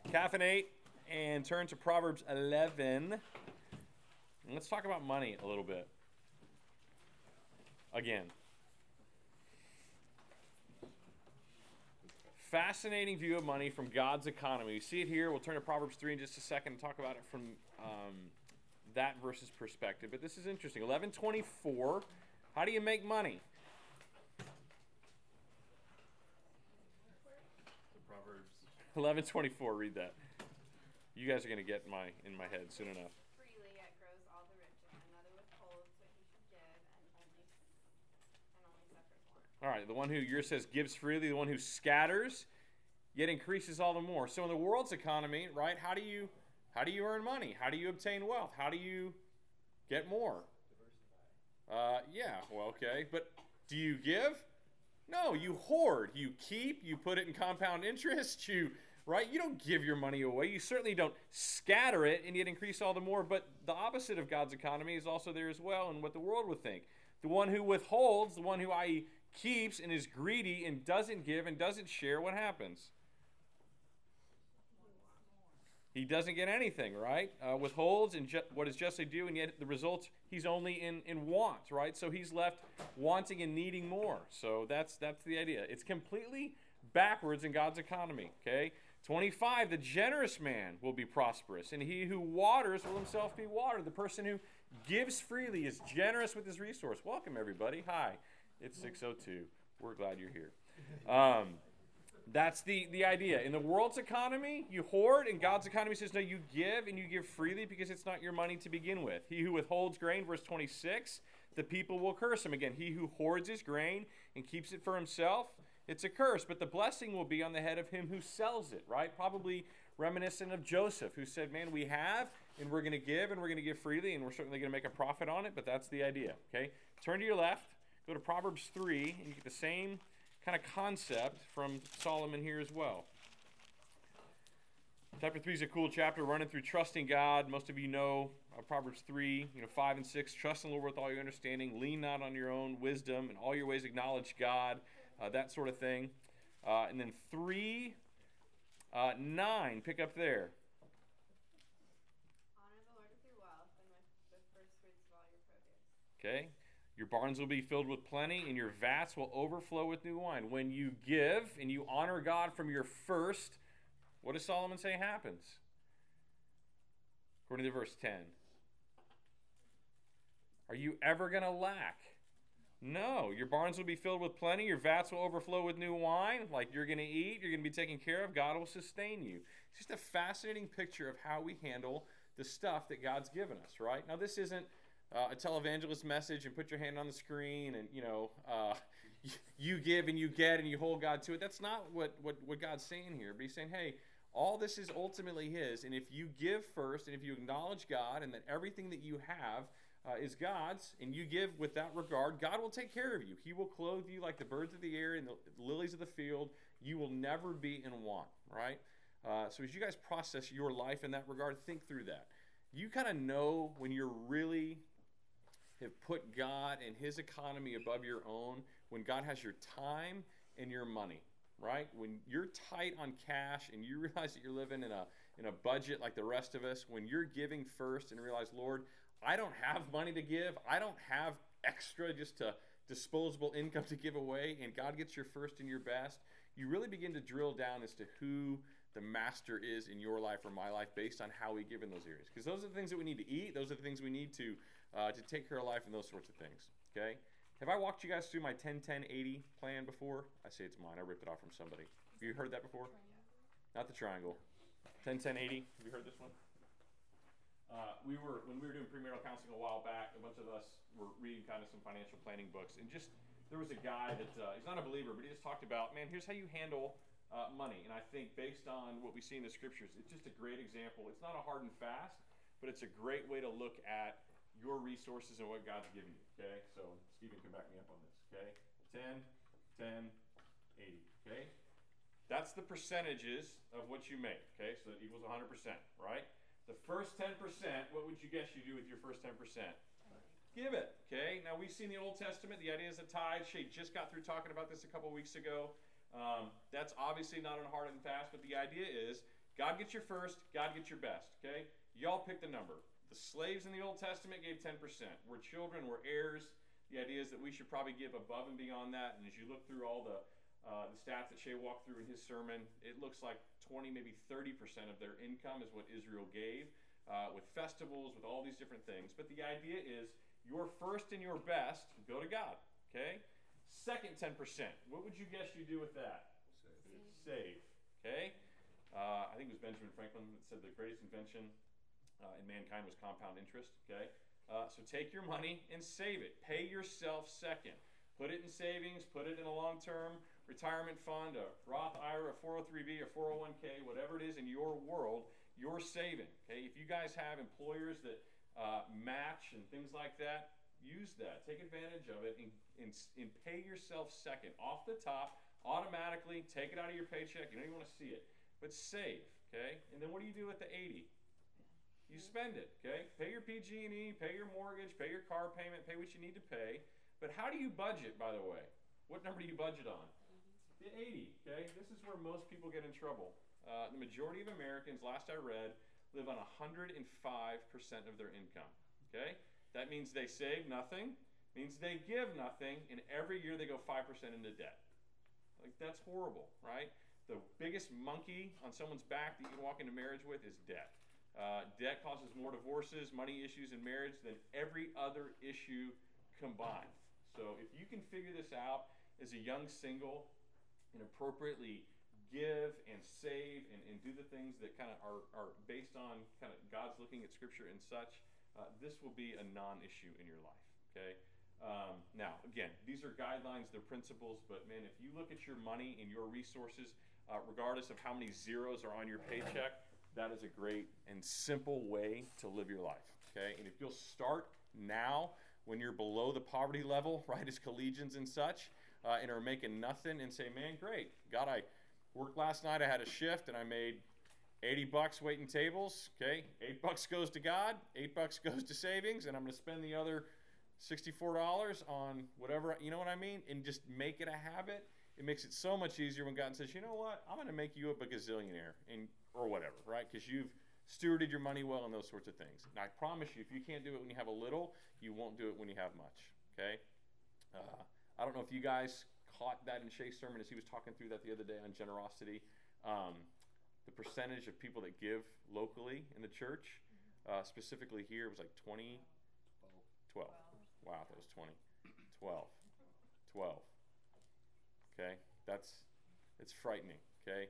Caffeinate and turn to Proverbs 11. And let's talk about money a little bit. Again. Fascinating view of money from God's economy. You see it here. We'll turn to Proverbs 3 in just a second and talk about it from that verse's perspective. But this is interesting. 11:24. How do you make money? Proverbs 11:24. Read that. You guys are going to get in my head soon enough. Freely yet grows all the richer. Another withholds what he should give and only suffers want. All right, the one who yours says gives freely, the one who scatters, yet increases all the more. So in the world's economy, right? How do you earn money? How do you obtain wealth? How do you get more? Yeah, well, okay. But do you give? No, you hoard. You keep. You put it in compound interest. Right? You don't give your money away. You certainly don't scatter it and yet increase all the more. But the opposite of God's economy is also there as well, and what the world would think. The one who withholds, the one who, i.e., keeps and is greedy and doesn't give and doesn't share, what happens? He doesn't get anything, right? Withholds and what is justly due, and yet the results, he's only in want, right? So he's left wanting and needing more. So that's the idea. It's completely backwards in God's economy, okay? 25, the generous man will be prosperous, and he who waters will himself be watered. The person who gives freely is generous with his resource. Welcome, everybody. Hi. It's 6:02. We're glad you're here. That's the idea. In the world's economy, you hoard, and God's economy says, no, you give, and you give freely because it's not your money to begin with. He who withholds grain, verse 26, the people will curse him. Again, he who hoards his grain and keeps it for himself, it's a curse. But the blessing will be on the head of him who sells it, right? Probably reminiscent of Joseph, who said, man, we have, and we're going to give, and we're going to give freely, and we're certainly going to make a profit on it, but that's the idea, okay? Turn to your left, go to Proverbs 3, and you get the same kind of concept from Solomon here as well. Chapter 3 is a cool chapter running through trusting God. Most of you know Proverbs 3, 5 and 6. Trust in the Lord with all your understanding. Lean not on your own wisdom. In all your ways acknowledge God. That sort of thing. And then 3, 9. Pick up there. Honor the Lord with your wealth and with the first fruits of all your produce. Okay. Your barns will be filled with plenty, and your vats will overflow with new wine. When you give and you honor God from your first, what does Solomon say happens? According to verse 10. Are you ever going to lack? No. Your barns will be filled with plenty. Your vats will overflow with new wine. Like you're going to eat, you're going to be taken care of. God will sustain you. It's just a fascinating picture of how we handle the stuff that God's given us, right? Now, this isn't a televangelist message and put your hand on the screen and, you give and you get and you hold God to it. That's not what God's saying here. But he's saying, hey, all this is ultimately his. And if you give first and if you acknowledge God and that everything that you have is God's and you give with that regard, God will take care of you. He will clothe you like the birds of the air and the lilies of the field. You will never be in want, right? So as you guys process your life in that regard, think through that. You kind of know when you're really have put God and his economy above your own, when God has your time and your money, right? When you're tight on cash and you realize that you're living in a budget like the rest of us, when you're giving first and realize, Lord, I don't have money to give. I don't have extra just to disposable income to give away, and God gets your first and your best, you really begin to drill down as to who the master is in your life or my life based on how we give in those areas. Because those are the things that we need to eat. Those are the things we need to take care of life and those sorts of things. Okay? Have I walked you guys through my 10-10-80 plan before? I say it's mine. I ripped it off from somebody. Have you heard that before? Not the triangle. 10-10-80. Have you heard this one? When we were doing premarital counseling a while back, a bunch of us were reading kind of some financial planning books, and just there was a guy that he's not a believer, but he just talked about, man, here's how you handle money. And I think based on what we see in the scriptures, it's just a great example. It's not a hard and fast, but it's a great way to look at your resources and what God's given you. Okay, so Stephen can back me up on this. Okay, 10, 10, 80. Okay, that's the percentages of what you make. Okay, so that equals 100%, right? The first 10%, what would you guess you do with your first 10%? Give it. Okay, now we see in the Old Testament the idea is a tithe. Shay just got through talking about this a couple weeks ago. That's obviously not on hard and fast, but the idea is God gets your first, God gets your best, okay? Y'all pick the number. The slaves in the Old Testament gave 10%. We're children, we're heirs. The idea is that we should probably give above and beyond that. And as you look through all the stats that Shay walked through in his sermon, it looks like 20, maybe 30% of their income is what Israel gave, with festivals, with all these different things. But the idea is your first and your best go to God, okay? Second 10%, what would you guess you do with that? Save, okay? I think it was Benjamin Franklin that said the greatest invention in mankind was compound interest, okay? So take your money and save it. Pay yourself second. Put it in savings, put it in a long-term retirement fund, a Roth IRA, a 403B, a 401k, whatever it is in your world, you're saving, okay? If you guys have employers that match and things like that, use that. Take advantage of it and pay yourself second. Off the top, automatically, take it out of your paycheck. You don't even want to see it. But save, okay? And then what do you do with the 80? You spend it, okay? Pay your PG&E, pay your mortgage, pay your car payment, pay what you need to pay. But how do you budget, by the way? What number do you budget on? The 80, okay? This is where most people get in trouble. The majority of Americans, last I read, live on 105% of their income, okay? That means they save nothing, means they give nothing, and every year they go 5% into debt. Like, that's horrible, right? The biggest monkey on someone's back that you can walk into marriage with is debt. Debt causes more divorces, money issues in marriage than every other issue combined. So if you can figure this out as a young single and appropriately give and save and do the things that kind of are based on kind of God's looking at Scripture and such, this will be a non-issue in your life, okay? Now, again, these are guidelines, they're principles, but man, if you look at your money and your resources, regardless of how many zeros are on your paycheck, that is a great and simple way to live your life, okay? And if you'll start now when you're below the poverty level, right, as collegians and such, and are making nothing and say, man, great. God, I worked last night, I had a shift, and I made $80 waiting tables, okay? $8 goes to God, $8 goes to savings, and I'm going to spend the other $64 on whatever, you know what I mean? And just make it a habit. It makes it so much easier when God says, you know what, I'm going to make you a gazillionaire, or whatever, right? Because you've stewarded your money well and those sorts of things. And I promise you, if you can't do it when you have a little, you won't do it when you have much, okay? I don't know if you guys caught that in Shay's sermon as he was talking through that the other day on generosity. The percentage of people that give locally in the church, specifically here, was like 12. Wow, that was 20. 12. Okay, it's frightening, okay?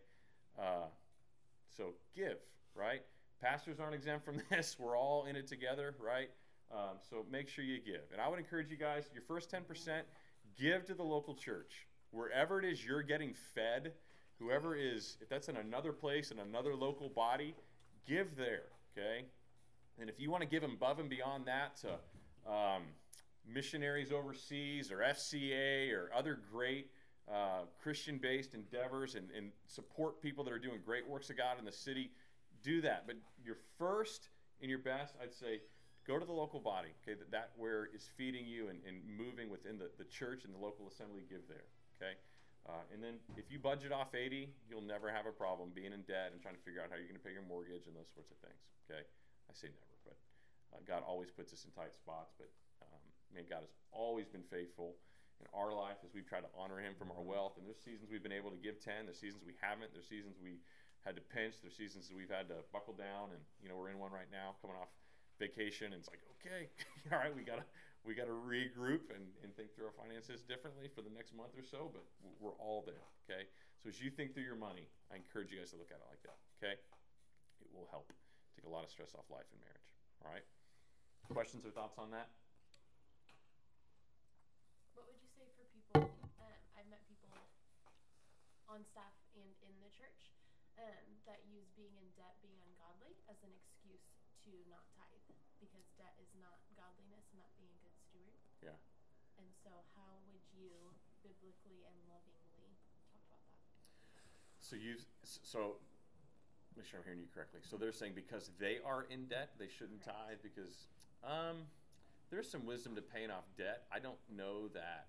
So give, right? Pastors aren't exempt from this. We're all in it together, right? So make sure you give. And I would encourage you guys, your first 10%, give to the local church. Wherever it is you're getting fed, whoever is, if that's in another place, in another local body, give there, okay? And if you want to give above and beyond that to missionaries overseas or FCA or other great Christian-based endeavors and support people that are doing great works of God in the city, do that. But your first and your best, I'd say, go to the local body, okay, that where is feeding you and moving within the church and the local assembly, give there, okay? And then if you budget off 80, you'll never have a problem being in debt and trying to figure out how you're going to pay your mortgage and those sorts of things, okay? I say never, but God always puts us in tight spots, but man, God has always been faithful in our life as we've tried to honor him from our wealth. And there's seasons we've been able to give 10, there's seasons we haven't, there's seasons we had to pinch, there's seasons that we've had to buckle down, and you know, we're in one right now coming off vacation, and it's like, okay, all right, we gotta regroup and think through our finances differently for the next month or so, but we're all there, okay? So as you think through your money, I encourage you guys to look at it like that, okay? It will help take a lot of stress off life and marriage, all right? Questions or thoughts on that? What would you say for people, I've met people on staff and in the church that use being in debt, being ungodly, as an excuse to not tithe, because debt is not godliness and not being a good steward. Yeah. And so how would you biblically and lovingly talk about that? So make sure I'm hearing you correctly. So they're saying because they are in debt, they shouldn't tithe, because there's some wisdom to paying off debt. I don't know that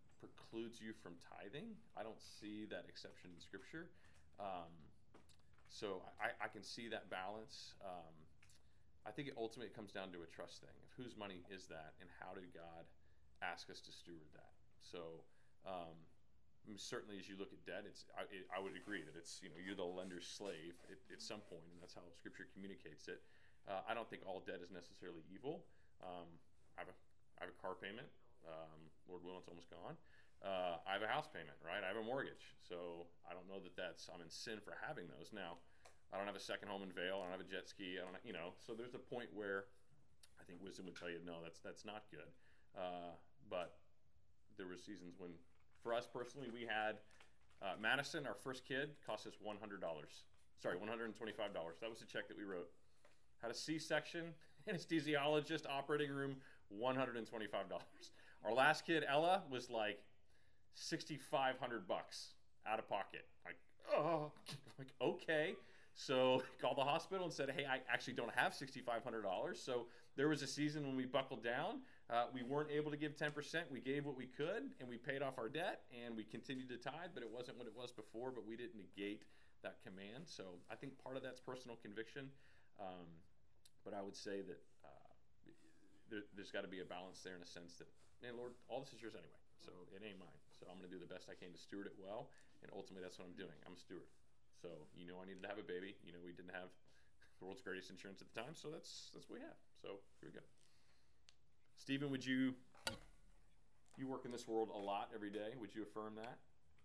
precludes you from tithing. I don't see that exception in Scripture. So I can see that balance. I think it ultimately comes down to a trust thing of whose money is that and how did God ask us to steward that. So I mean, certainly as you look at debt, I would agree that it's, you're the lender's slave at some point, and that's how Scripture communicates it. I don't think all debt is necessarily evil. I have a car payment. Lord willing, it's almost gone. I have a house payment, right? I have a mortgage. So I don't know that I'm in sin for having those. Now, I don't have a second home in Vail. I don't have a jet ski. I don't, so there's a point where I think wisdom would tell you, no, that's not good. But there were seasons when, for us personally, we had Madison, our first kid, cost us $100. Sorry, $125. That was the check that we wrote. Had a C-section, anesthesiologist, operating room, $125. Our last kid, Ella, was like $6,500 out of pocket. Like, okay. So called the hospital and said, hey, I actually don't have $6,500. So there was a season when we buckled down. We weren't able to give 10%. We gave what we could, and we paid off our debt, and we continued to tithe, but it wasn't what it was before, but we didn't negate that command. So I think part of that's personal conviction. But I would say that there's got to be a balance there in a sense that, man, Lord, all this is yours anyway, so it ain't mine. So I'm going to do the best I can to steward it well, and ultimately that's what I'm doing. I'm a steward. So I needed to have a baby. We didn't have the world's greatest insurance at the time, so that's what we have. So here we go. Stephen, would you work in this world a lot every day? Would you affirm that?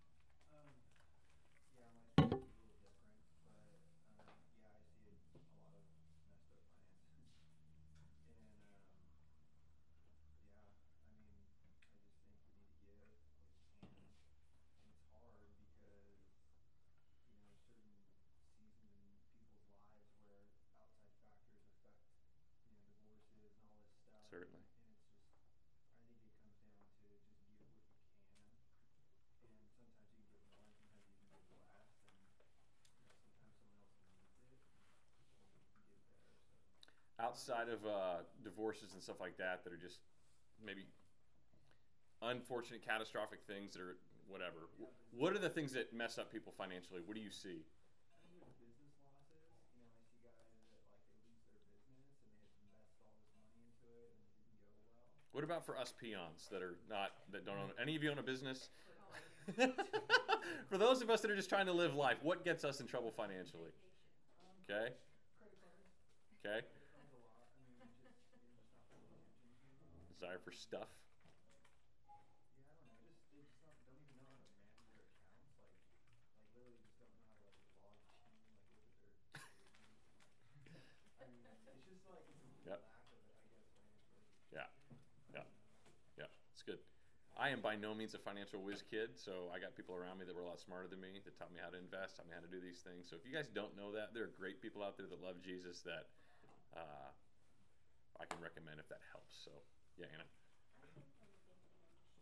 Yeah, my story's a little different, but yeah, I see a lot of messed up finances, and yeah, I mean, I just think we need to give what we can, and it's hard because certain seasons in people's lives where outside factors affect divorces and all this stuff. Certainly. And it's just, I think it comes down to just give what you can, and sometimes you can give more, and sometimes you can give less, and sometimes someone else needs it, and you can give there. So Outside of divorces and stuff like that are just maybe unfortunate, catastrophic things that are whatever. What are the things that mess up people financially? What do you see? I think there's business losses. I see guys that they lose their business and they had invested all this money into it and it didn't go well. What about for us peons that don't own? Any of you own a business? For those of us that are just trying to live life, what gets us in trouble financially? Okay. Okay. It comes a lot. You're just not paying attention to. Desire for stuff. Yeah, I don't know. They just don't even know how to manage their accounts. Like literally just don't know how to log in, look at their statements. It's just it's a Yep. lack of it, I guess, financial education. Yeah. Yeah. It's good. I am by no means a financial whiz kid, so I got people around me that were a lot smarter than me that taught me how to invest, taught me how to do these things. So if you guys don't know that, there are great people out there that love Jesus that I can recommend if that helps. So, yeah, Anna. I think from the banking industry,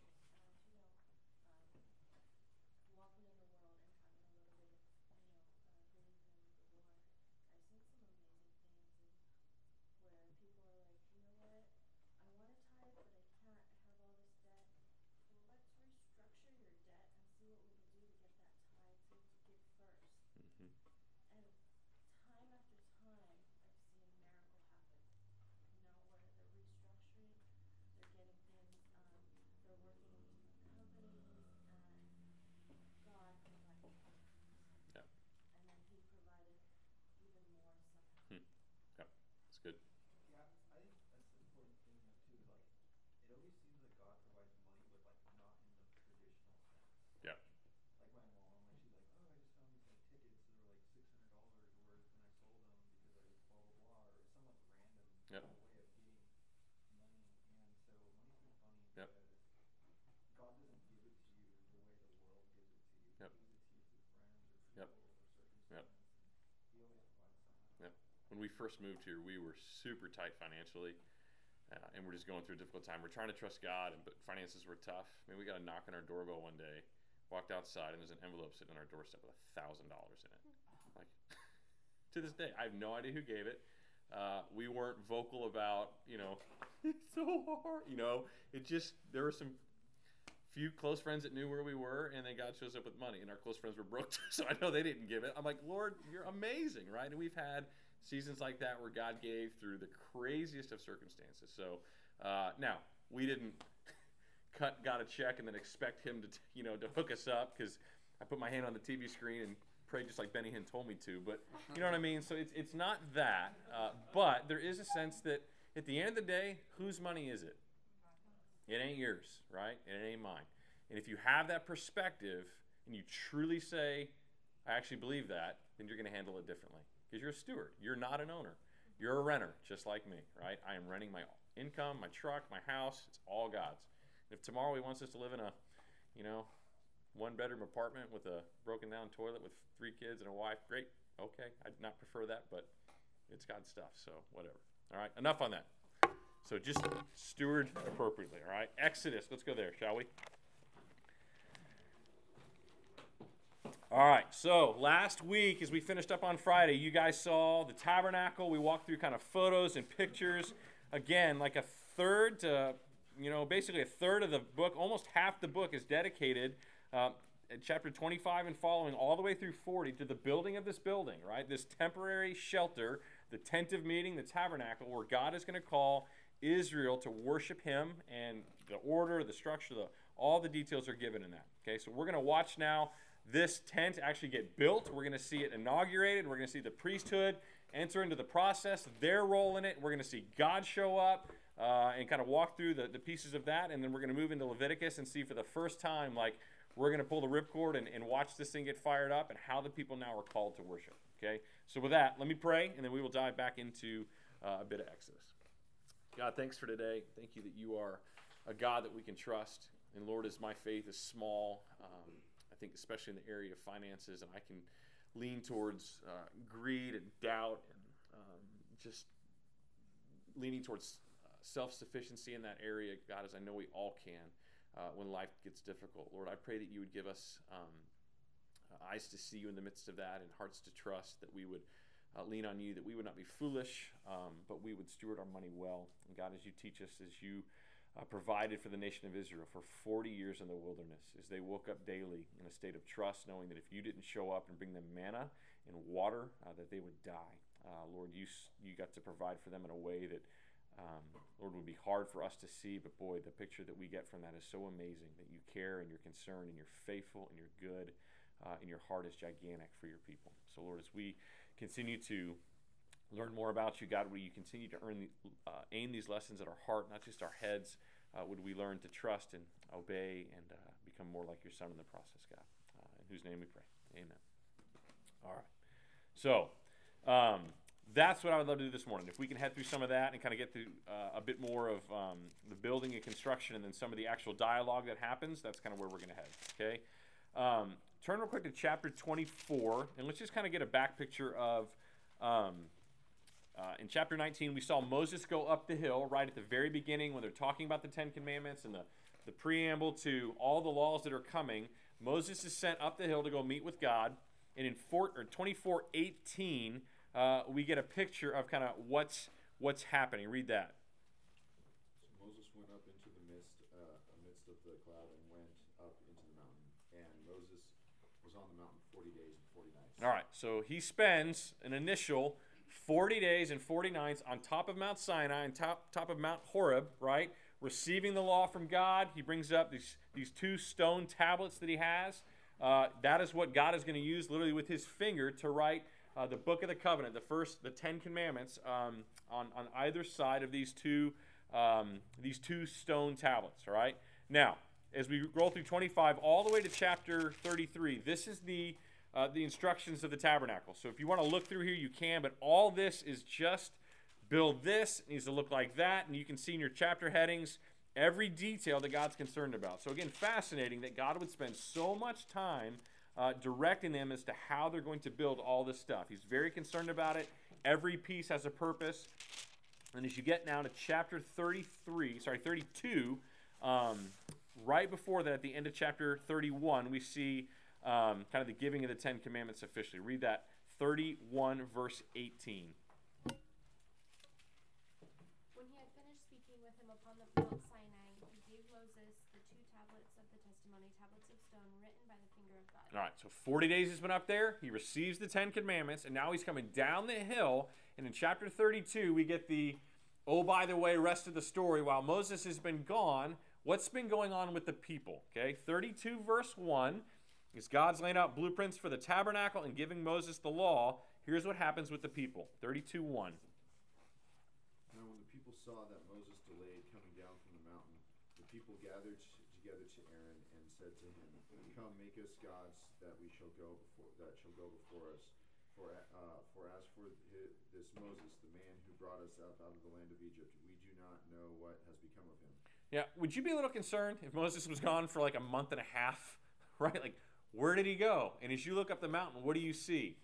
walking in the world and having a little bit of, getting from the war, I've seen some amazing things where people are like, you know what, I want to tithe, but I can't, I have all this debt. Well, let's restructure your debt and see what we can do to get that tithe so to give first. Mm-hmm. And time after time, I've seen a miracle happen. Where they're restructuring, they're getting things, they're working in different companies, and God provided. Yeah. And then He provided even more somehow. Yep. That's good. Yeah, I think that's the important thing though too. It always seems like God provides money, but not in the traditional sense. Yeah. Like my mom, she's like, oh, I just found these tickets that were $600 worth, and I sold them because I blah blah blah, or some random Yep. way of getting money. And so money's been funny Yep. because God doesn't give it to you the way the world gives it to you. Yep. He gives it to you through friends or people Yep. or circumstance. Yep. And He always provides somehow. Yep. When we first moved here, we were super tight financially, and we're just going through a difficult time. We're trying to trust God, but finances were tough. I mean, we got a knock on our doorbell one day, walked outside, and there's an envelope sitting on our doorstep with $1,000 in it. Like, to this day, I have no idea who gave it. We weren't vocal about, it's so hard. It just, there were some few close friends that knew where we were, and then God shows up with money, and our close friends were broke, so I know they didn't give it. I'm like, Lord, you're amazing, right? And we've had seasons like that where God gave through the craziest of circumstances. So now, we didn't cut God a check and then expect him to hook us up, because I put my hand on the TV screen and prayed just like Benny Hinn told me to. But you know what I mean? So it's not that, but there is a sense that at the end of the day, whose money is it? It ain't yours, right? It ain't mine. And if you have that perspective and you truly say, I actually believe that, then you're going to handle it differently. Because you're a steward. You're not an owner. You're a renter, just like me, right? I am renting my income, my truck, my house. It's all God's. If tomorrow he wants us to live in a, one-bedroom apartment with a broken-down toilet with 3 kids and a wife, great. Okay, I'd not prefer that, but it's God's stuff, so whatever. All right, enough on that. So just steward appropriately, all right? Exodus, let's go there, shall we? All right, so last week, as we finished up on Friday, you guys saw the tabernacle. We walked through kind of photos and pictures. Again, like a third to, basically a third of the book, almost half the book is dedicated in chapter 25 and following all the way through 40 to the building of this building, right? This temporary shelter, the tent of meeting, the tabernacle, where God is going to call Israel to worship him, and the order, the structure, all the details are given in that. Okay, so we're going to watch now this tent actually get built. We're going to see it inaugurated. We're going to see the priesthood enter into the process, their role in it. We're going to see God show up and kind of walk through the pieces of that, and then we're going to move into Leviticus and see for the first time, we're going to pull the ripcord and watch this thing get fired up and how the people now are called to worship. Okay, so with that, let me pray, and then we will dive back into a bit of Exodus. God, thanks for today. Thank you that you are a God that we can trust. And Lord, as my faith is small, I think especially in the area of finances, and I can lean towards greed and doubt and just leaning towards self-sufficiency in that area, God, as I know we all can when life gets difficult. Lord, I pray that you would give us eyes to see you in the midst of that and hearts to trust, that we would lean on you, that we would not be foolish, but we would steward our money well. And God, as you teach us, as you provided for the nation of Israel for 40 years in the wilderness, as they woke up daily in a state of trust, knowing that if you didn't show up and bring them manna and water, that they would die. Lord, you got to provide for them in a way that, Lord, would be hard for us to see, but boy, the picture that we get from that is so amazing, that you care and you're concerned and you're faithful and you're good, and your heart is gigantic for your people. So Lord, as we continue to learn more about you, God, would you continue to aim these lessons at our heart, not just our heads? Would we learn to trust and obey and become more like your Son in the process, God? In whose name we pray. Amen. All right. So that's what I would love to do this morning. If we can head through some of that and kind of get through a bit more of the building and construction and then some of the actual dialogue that happens, that's kind of where we're going to head, okay? Turn real quick to chapter 24, and let's just kind of get a back picture of, in chapter 19, we saw Moses go up the hill right at the very beginning when they're talking about the Ten Commandments and the preamble to all the laws that are coming. Moses is sent up the hill to go meet with God, and in 24:18, we get a picture of kind of what's happening. Read that. So Moses went up into the midst of the cloud and went up into the mountain. And Moses was on the mountain 40 days and 40 nights. All right, so he spends an initial 40 days and 40 nights on top of Mount Sinai and top of Mount Horeb, right? Receiving the law from God. He brings up these 2 stone tablets that he has. That is what God is going to use literally with his finger to write the book of the covenant, the 10 commandments on either side of these two stone tablets, all right? Now, as we roll through 25 all the way to chapter 33, this is the instructions of the tabernacle. So if you want to look through here, you can, but all this is just build this. It needs to look like that, and you can see in your chapter headings every detail that God's concerned about. So again, fascinating that God would spend so much time directing them as to how they're going to build all this stuff. He's very concerned about it. Every piece has a purpose. And as you get now to chapter 32, right before that, at the end of chapter 31, we see kind of the giving of the 10 Commandments officially. Read that, 31 verse 18. When he had finished speaking with him upon the Mount Sinai, he gave Moses the 2 tablets of the testimony, tablets of stone written by the finger of God. All right, so 40 days he's been up there. He receives the 10 commandments, and now he's coming down the hill. And in chapter 32, we get the, oh, by the way, rest of the story. While Moses has been gone, what's been going on with the people? Okay, 32 verse 1 is God's laying out blueprints for the tabernacle and giving Moses the law. Here's what happens with the people. 32:1. Now when the people saw that Moses delayed coming down from the mountain, the people gathered together to Aaron and said to him, "Come, make us gods that shall go before us. For as for this Moses, the man who brought us up out of the land of Egypt, we do not know what has become of him." Yeah, would you be a little concerned if Moses was gone for like a month and a half? Right? Like, where did he go? And as you look up the mountain, what do you see?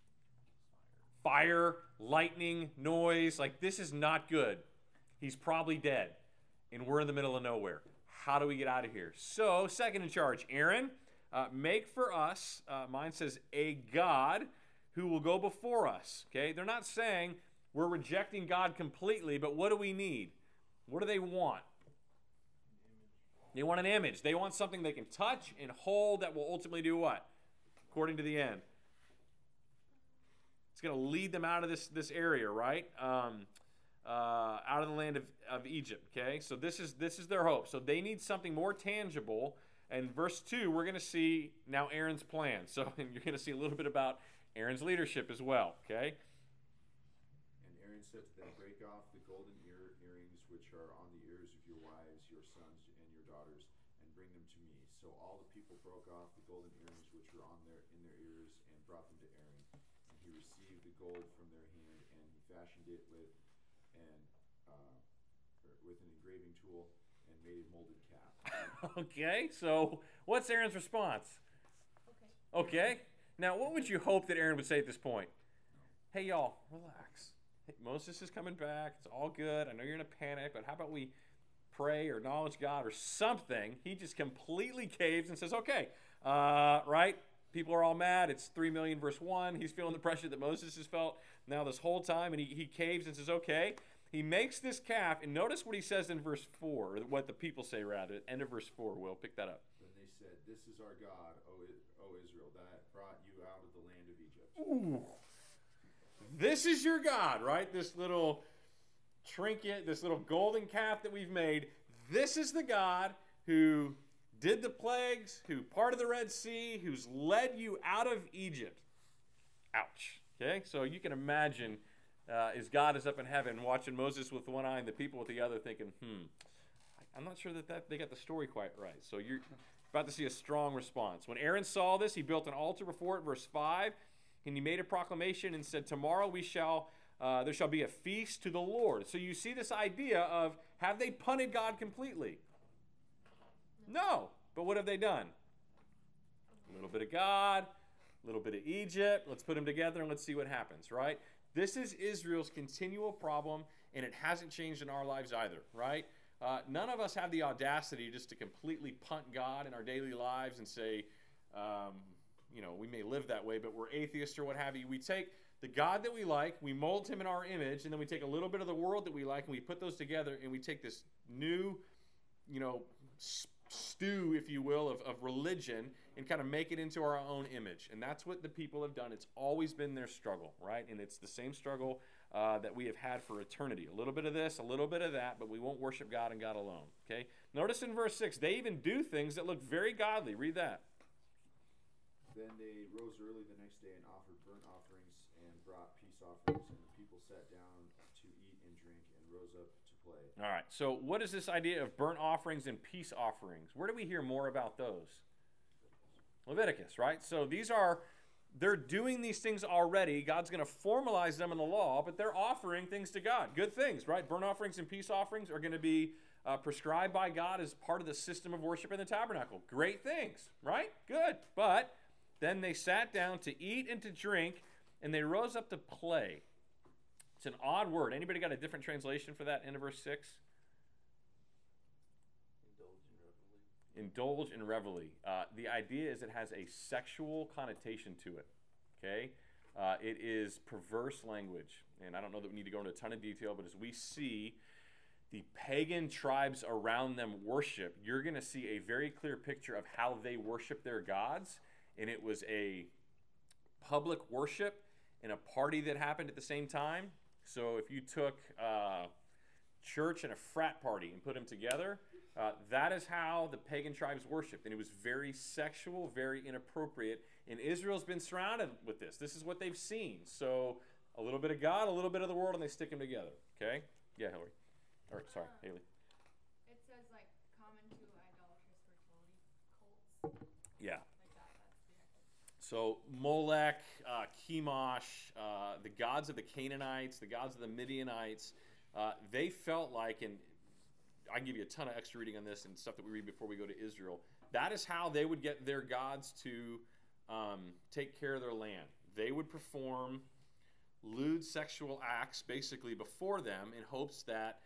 Fire, lightning, noise. Like, this is not good. He's probably dead. And we're in the middle of nowhere. How do we get out of here? So, second in charge, Aaron, make for us, mine says, a God who will go before us. Okay? They're not saying we're rejecting God completely, but what do we need? What do they want? They want an image. They want something they can touch and hold that will ultimately do what? According to the end. It's going to lead them out of this area, right? Out of the land of Egypt, okay? So this is their hope. So they need something more tangible. And verse 2, we're going to see now Aaron's plan. So and you're going to see a little bit about Aaron's leadership as well, okay? And Aaron said to them, "Break off the golden earrings which are on the ears of your wives, your sons, and your daughters, and bring them to me." So all the people broke off the golden earrings which were in their ears and brought them to Aaron. And he received the gold from their hand, and he fashioned it with an engraving tool and made a molded calf. Okay, so what's Aaron's response? Okay. Okay. Now, what would you hope that Aaron would say at this point? Hey, y'all, relax. Hey, Moses is coming back. It's all good. I know you're in a panic, but how about we pray or acknowledge God or something? He just completely caves and says, okay, right? People are all mad. It's 3 million verse 1. He's feeling the pressure that Moses has felt now this whole time, and he caves and says, okay. He makes this calf, and notice what he says in verse 4, or what the people say rather, end of verse 4. Will pick that up. Then they said, "This is our God, O Israel, that brought you out of the land of Egypt." Ooh. This is your God, right? This little trinket, this little golden calf that we've made. This is the God who did the plagues, who parted the Red Sea, who's led you out of Egypt. Ouch. Okay, so you can imagine as God is up in heaven watching Moses with one eye and the people with the other thinking, I'm not sure that they got the story quite right. So you're about to see a strong response. When Aaron saw this, he built an altar before it, verse 5, and he made a proclamation and said, tomorrow there shall be a feast to the Lord. So you see this idea of, have they punted God completely? No. But what have they done? A little bit of God, a little bit of Egypt. Let's put them together and let's see what happens, right? This is Israel's continual problem, and it hasn't changed in our lives either, right? None of us have the audacity just to completely punt God in our daily lives and say, we may live that way, but we're atheists or what have you. We take the God that we like, we mold him in our image, and then we take a little bit of the world that we like, and we put those together, and we take this new, stew, if you will, of religion and kind of make it into our own image. And that's what the people have done. It's always been their struggle, right? And it's the same struggle that we have had for eternity. A little bit of this, a little bit of that, but we won't worship God and God alone, okay? Notice in verse 6, they even do things that look very godly. Read that. Then they rose early the next day and offered burnt offerings and brought peace offerings, and the people sat down to eat and drink and rose up to play. All right, so what is this idea of burnt offerings and peace offerings? Where do we hear more about those? Leviticus, right? So they're doing these things already. God's going to formalize them in the law, but they're offering things to God. Good things, right? Burnt offerings and peace offerings are going to be prescribed by God as part of the system of worship in the tabernacle. Great things, right? Good. But then they sat down to eat and to drink, and they rose up to play. It's an odd word. Anybody got a different translation for that end of verse 6? Indulge in revelry. The idea is it has a sexual connotation to it. Okay? It is perverse language. And I don't know that we need to go into a ton of detail, but as we see the pagan tribes around them worship, you're going to see a very clear picture of how they worship their gods. And it was a public worship and a party that happened at the same time. So if you took church and a frat party and put them together, that is how the pagan tribes worshiped. And it was very sexual, very inappropriate. And Israel's been surrounded with this. This is what they've seen. So a little bit of God, a little bit of the world, and they stick them together. Okay? Yeah, Hillary. Or, sorry, Haley. It says like common to idolatrous fertility cults. Yeah. Like that. That's the actual. So Molech, Chemosh, the gods of the Canaanites, the gods of the Midianites, they felt like, and I can give you a ton of extra reading on this and stuff that we read before we go to Israel. That is how they would get their gods to take care of their land. They would perform lewd sexual acts basically before them in hopes that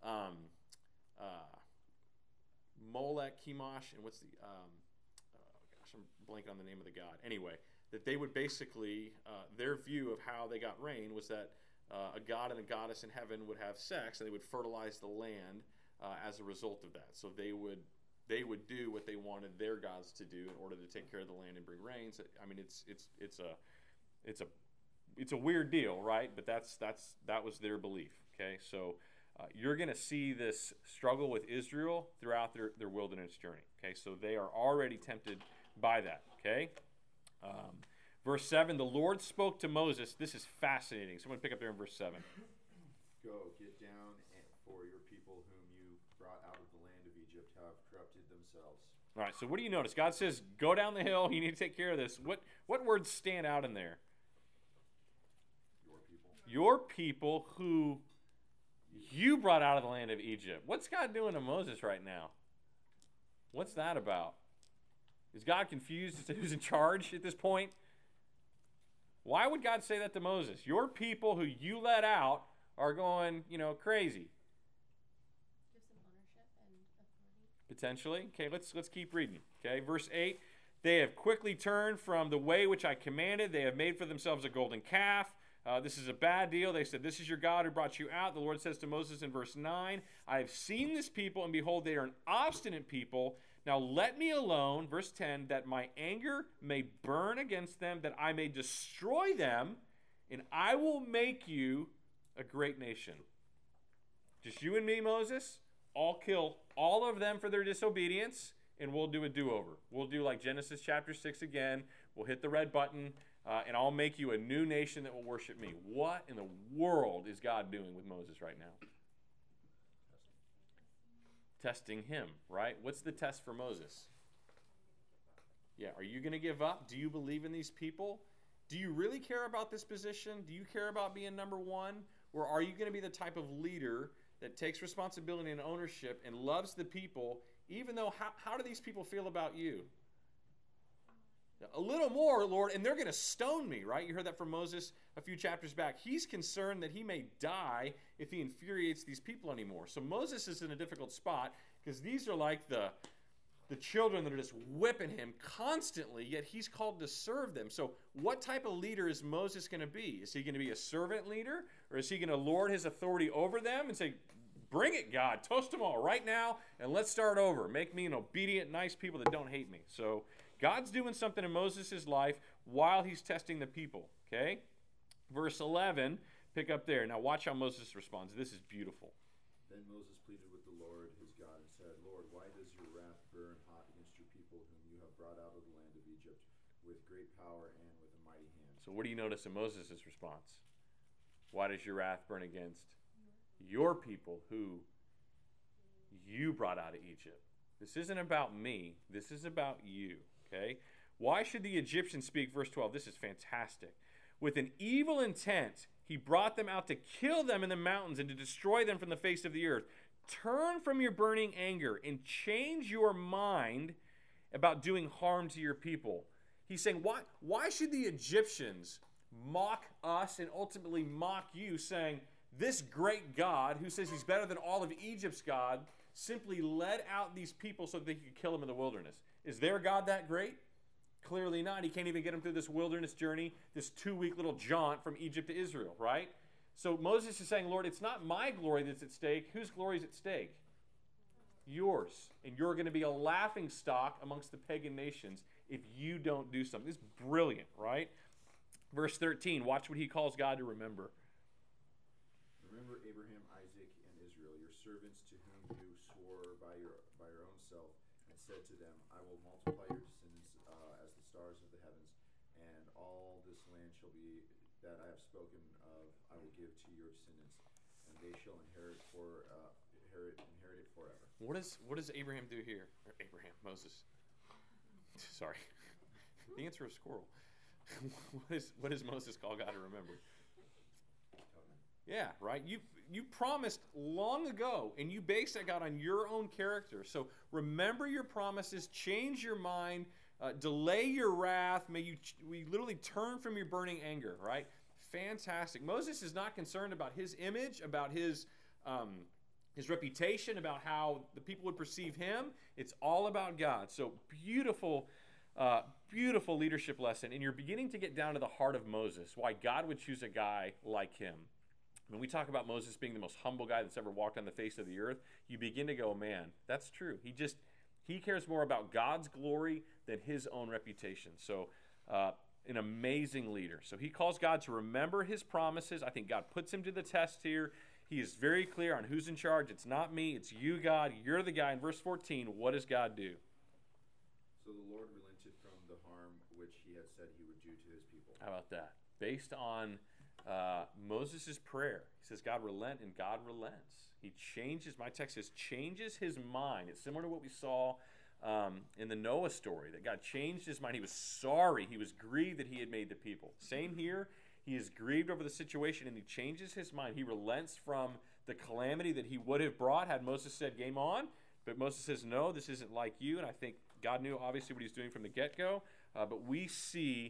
Molech, Chemosh, and what's the I'm blanking on the name of the god. Anyway, that they would basically, their view of how they got rain was that a god and a goddess in heaven would have sex, and they would fertilize the land as a result of that. So they would do what they wanted their gods to do in order to take care of the land and bring rain. So, I mean, it's a weird deal, right? But that was their belief. Okay, so you're going to see this struggle with Israel throughout their wilderness journey. Okay, so they are already tempted by that. Okay, verse 7, the Lord spoke to Moses. This is fascinating. Someone pick up there in verse 7. Go, get down, for your people whom you brought out of the land of Egypt have corrupted themselves. All right, so what do you notice? God says, go down the hill. You need to take care of this. What words stand out in there? Your people. Your people who you brought out of the land of Egypt. What's God doing to Moses right now? What's that about? Is God confused as to who's in charge at this point? Why would God say that to Moses? Your people who you let out are going, crazy. Give some ownership and authority. Potentially. Okay, let's keep reading. Okay, verse 8. They have quickly turned from the way which I commanded. They have made for themselves a golden calf. This is a bad deal. They said, this is your God who brought you out. The Lord says to Moses in verse 9, I have seen this people, and behold, they are an obstinate people. Now let me alone, verse 10, that my anger may burn against them, that I may destroy them, and I will make you a great nation. Just you and me, Moses. I'll kill all of them for their disobedience, and we'll do a do-over. We'll do like Genesis chapter 6 again. We'll hit the red button, and I'll make you a new nation that will worship me. What in the world is God doing with Moses right now? Testing him, right? What's the test for Moses? Yeah, are you going to give up? Do you believe in these people? Do you really care about this position? Do you care about being number one? Or are you going to be the type of leader that takes responsibility and ownership and loves the people, even though how do these people feel about you? A little more, Lord, and they're going to stone me, right? You heard that from Moses a few chapters back. He's concerned that he may die if he infuriates these people anymore. So Moses is in a difficult spot because these are like the children that are just whipping him constantly, yet he's called to serve them. So what type of leader is Moses going to be? Is he going to be a servant leader, or is he going to lord his authority over them and say, bring it, God, toast them all right now, and let's start over. Make me an obedient, nice people that don't hate me. So God's doing something in Moses' life while he's testing the people, okay? Verse 11, pick up there. Now watch how Moses responds. This is beautiful. Then Moses pleaded with the Lord his God and said, Lord, why does your wrath burn hot against your people whom you have brought out of the land of Egypt with great power and with a mighty hand? So what do you notice in Moses' response? Why does your wrath burn against your people who you brought out of Egypt? This isn't about me. This is about you. Okay? Why should the Egyptians speak? Verse 12. This is fantastic. With an evil intent, he brought them out to kill them in the mountains and to destroy them from the face of the earth. Turn from your burning anger and change your mind about doing harm to your people. He's saying, why should the Egyptians mock us and ultimately mock you, saying, this great God, who says he's better than all of Egypt's God, simply led out these people so that they could kill them in the wilderness? Is their God that great? Clearly not. He can't even get them through this wilderness journey, this 2-week little jaunt from Egypt to Israel, right? So Moses is saying, Lord, it's not my glory that's at stake. Whose glory is at stake? Yours. And you're going to be a laughing stock amongst the pagan nations if you don't do something. This is brilliant, right? Verse 13, watch what he calls God to remember. Remember Abraham, Isaac, and Israel, your servants to whom you swore by your own self, and said to them, I will multiply your descendants as the stars of the heavens, and all this land shall be that I have spoken of, I will give to your descendants, and they shall inherit it forever. What does Abraham do here? Or Moses. Sorry. The answer is squirrel. What does Moses call God to remember? Yeah, right? You promised long ago, and you based that, God, on your own character. So remember your promises, change your mind, delay your wrath. We literally turn from your burning anger, right? Fantastic. Moses is not concerned about his image, about his reputation, about how the people would perceive him. It's all about God. So beautiful, beautiful leadership lesson. And you're beginning to get down to the heart of Moses, why God would choose a guy like him. When we talk about Moses being the most humble guy that's ever walked on the face of the earth, you begin to go, man, that's true. He cares more about God's glory than his own reputation. So an amazing leader. So he calls God to remember his promises. I think God puts him to the test here. He is very clear on who's in charge. It's not me. It's you, God. You're the guy. In verse 14, what does God do? So the Lord relented from the harm which he had said he would do to his people. How about that? Based on Moses' prayer. He says, God relent, and God relents. He changes, my text says, changes his mind. It's similar to what we saw in the Noah story, that God changed his mind. He was sorry. He was grieved that he had made the people. Same here. He is grieved over the situation, and he changes his mind. He relents from the calamity that he would have brought had Moses said, game on. But Moses says, no, this isn't like you. And I think God knew, obviously, what he's doing from the get-go. But we see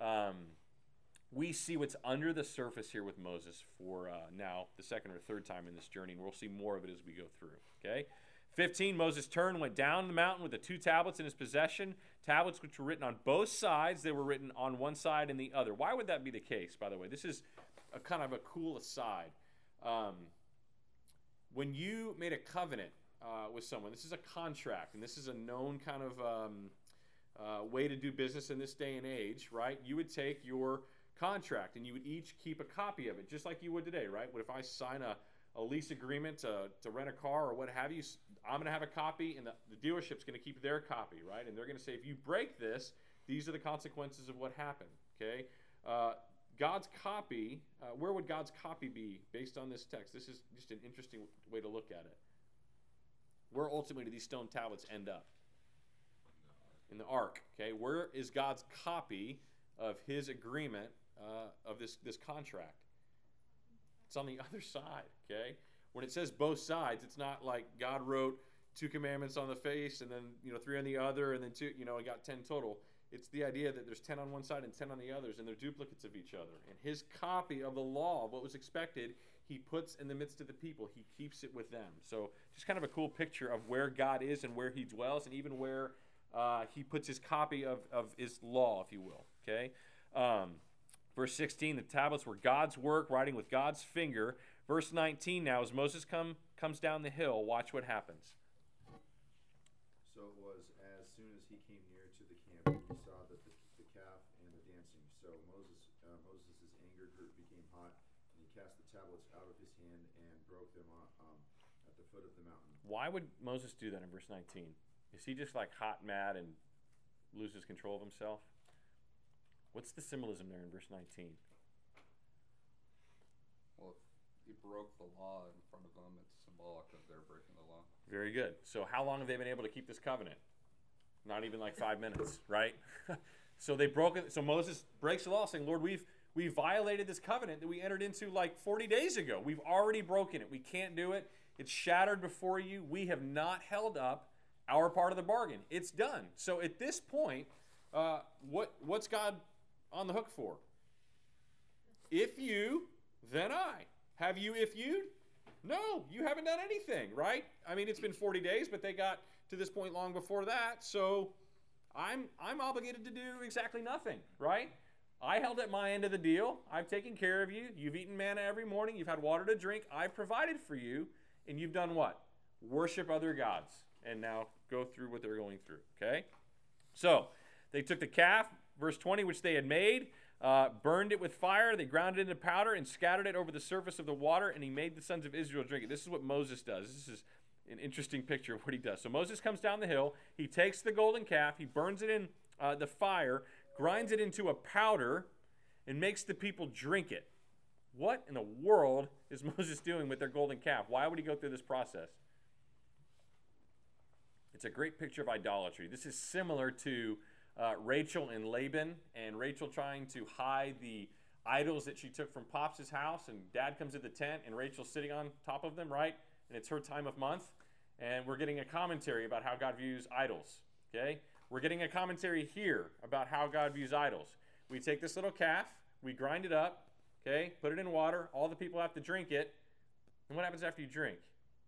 what's under the surface here with Moses for now the second or third time in this journey, and we'll see more of it as we go through. Okay, 15, Moses turned and went down the mountain with the 2 tablets in his possession, tablets which were written on both sides. They were written on one side and the other. Why would that be the case, by the way? This is a kind of a cool aside. When you made a covenant with someone, this is a contract, and this is a known kind of way to do business in this day and age, right? You would take your contract and you would each keep a copy of it, just like you would today, right? What if I sign a lease agreement to rent a car or what have you? I'm going to have a copy, and the dealership's going to keep their copy, right? And they're going to say, if you break this, these are the consequences of what happened, okay? God's copy, where would God's copy be based on this text? This is just an interesting way to look at it. Where ultimately do these stone tablets end up? In the ark, okay? Where is God's copy of his agreement of this contract? It's on the other side, okay? When it says both sides, it's not like God wrote 2 commandments on the face and then 3 on the other and then 2, he got 10 total. It's the idea that there's 10 on one side and 10 on the others, and they're duplicates of each other. And his copy of the law, what was expected, he puts in the midst of the people. He keeps it with them. So just kind of a cool picture of where God is and where he dwells, and even where he puts his copy of his law, if you will, okay? Verse 16, the tablets were God's work, writing with God's finger. Verse 19 now, as Moses comes down the hill, watch what happens. So it was as soon as he came near to the camp, he saw that the calf and the dancing. So Moses' anger became hot, and he cast the tablets out of his hand and broke them at the foot of the mountain. Why would Moses do that in verse 19? Is he just like hot, mad, and loses control of himself? What's the symbolism there in verse 19? Well, if he broke the law in front of them, it's symbolic of their breaking the law. Very good. So how long have they been able to keep this covenant? Not even like 5 minutes, right? So they broke it. So Moses breaks the law, saying, Lord, we've violated this covenant that we entered into like 40 days ago. We've already broken it. We can't do it. It's shattered before you. We have not held up our part of the bargain. It's done. So at this point, what's God on the hook for? If you, then I. Have you if you? No, you haven't done anything, right? I mean, it's been 40 days, but they got to this point long before that, so I'm obligated to do exactly nothing, right? I held at my end of the deal. I've taken care of you. You've eaten manna every morning. You've had water to drink. I've provided for you. And you've done what? Worship other gods. And now go through what they're going through. Okay? So, they took the calf, verse 20, which they had made, burned it with fire. They ground it into powder and scattered it over the surface of the water. And he made the sons of Israel drink it. This is what Moses does. This is an interesting picture of what he does. So, Moses comes down the hill. He takes the golden calf. He burns it in the fire, grinds it into a powder, and makes the people drink it. What in the world is Moses doing with their golden calf? Why would he go through this process? It's a great picture of idolatry. This is similar to Rachel and Laban, and Rachel trying to hide the idols that she took from Pops' house, and Dad comes to the tent, and Rachel's sitting on top of them, right? And it's her time of month, and we're getting a commentary about how God views idols, okay? We're getting a commentary here about how God views idols. We take this little calf, we grind it up, okay, put it in water, all the people have to drink it, and what happens after you drink?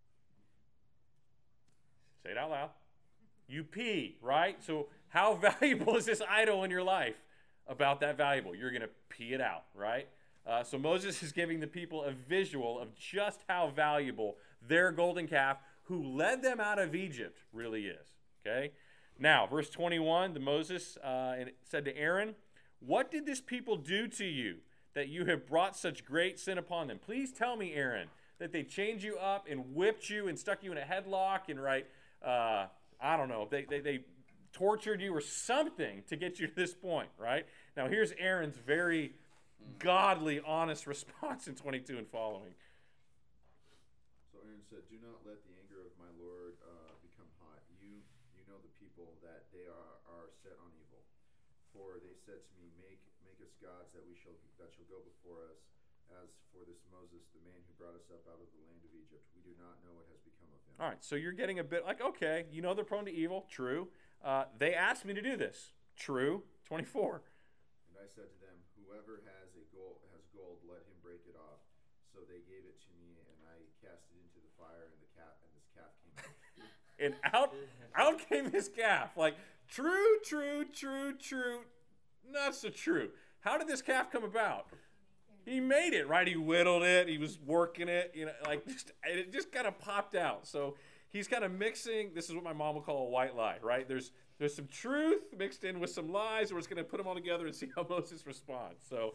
Say it out loud. You pee, right? So how valuable is this idol in your life? About that valuable. You're going to pee it out, right? So Moses is giving the people a visual of just how valuable their golden calf, who led them out of Egypt, really is, okay? Now, verse 21, Moses said to Aaron, "What did this people do to you that you have brought such great sin upon them? Please tell me, Aaron, that they chained you up and whipped you and stuck you in a headlock and, I don't know, they tortured you or something to get you to this point, right?" Now, here's Aaron's very godly, honest response in 22 and following. So Aaron said, "Do not let the anger of my Lord become hot. You know the people that they are set on evil. For they said to me, make us gods that shall go before us. As for this Moses, the man who brought us up out of the land of Egypt, we do not know what has become of him." All right, so you're getting a bit like, okay, you know they're prone to evil. True. They asked me to do this. True. 24. "And I said to them, whoever has gold, let him break it off. So they gave it to me, and I cast it into the fire, and this calf came out." And out came his calf. Like, true. Not so true. How did this calf come about? He made it, right? He whittled it. He was working it. It just kind of popped out. So he's kind of mixing. This is what my mom would call a white lie, right? There's some truth mixed in with some lies. We're just going to put them all together and see how Moses responds. So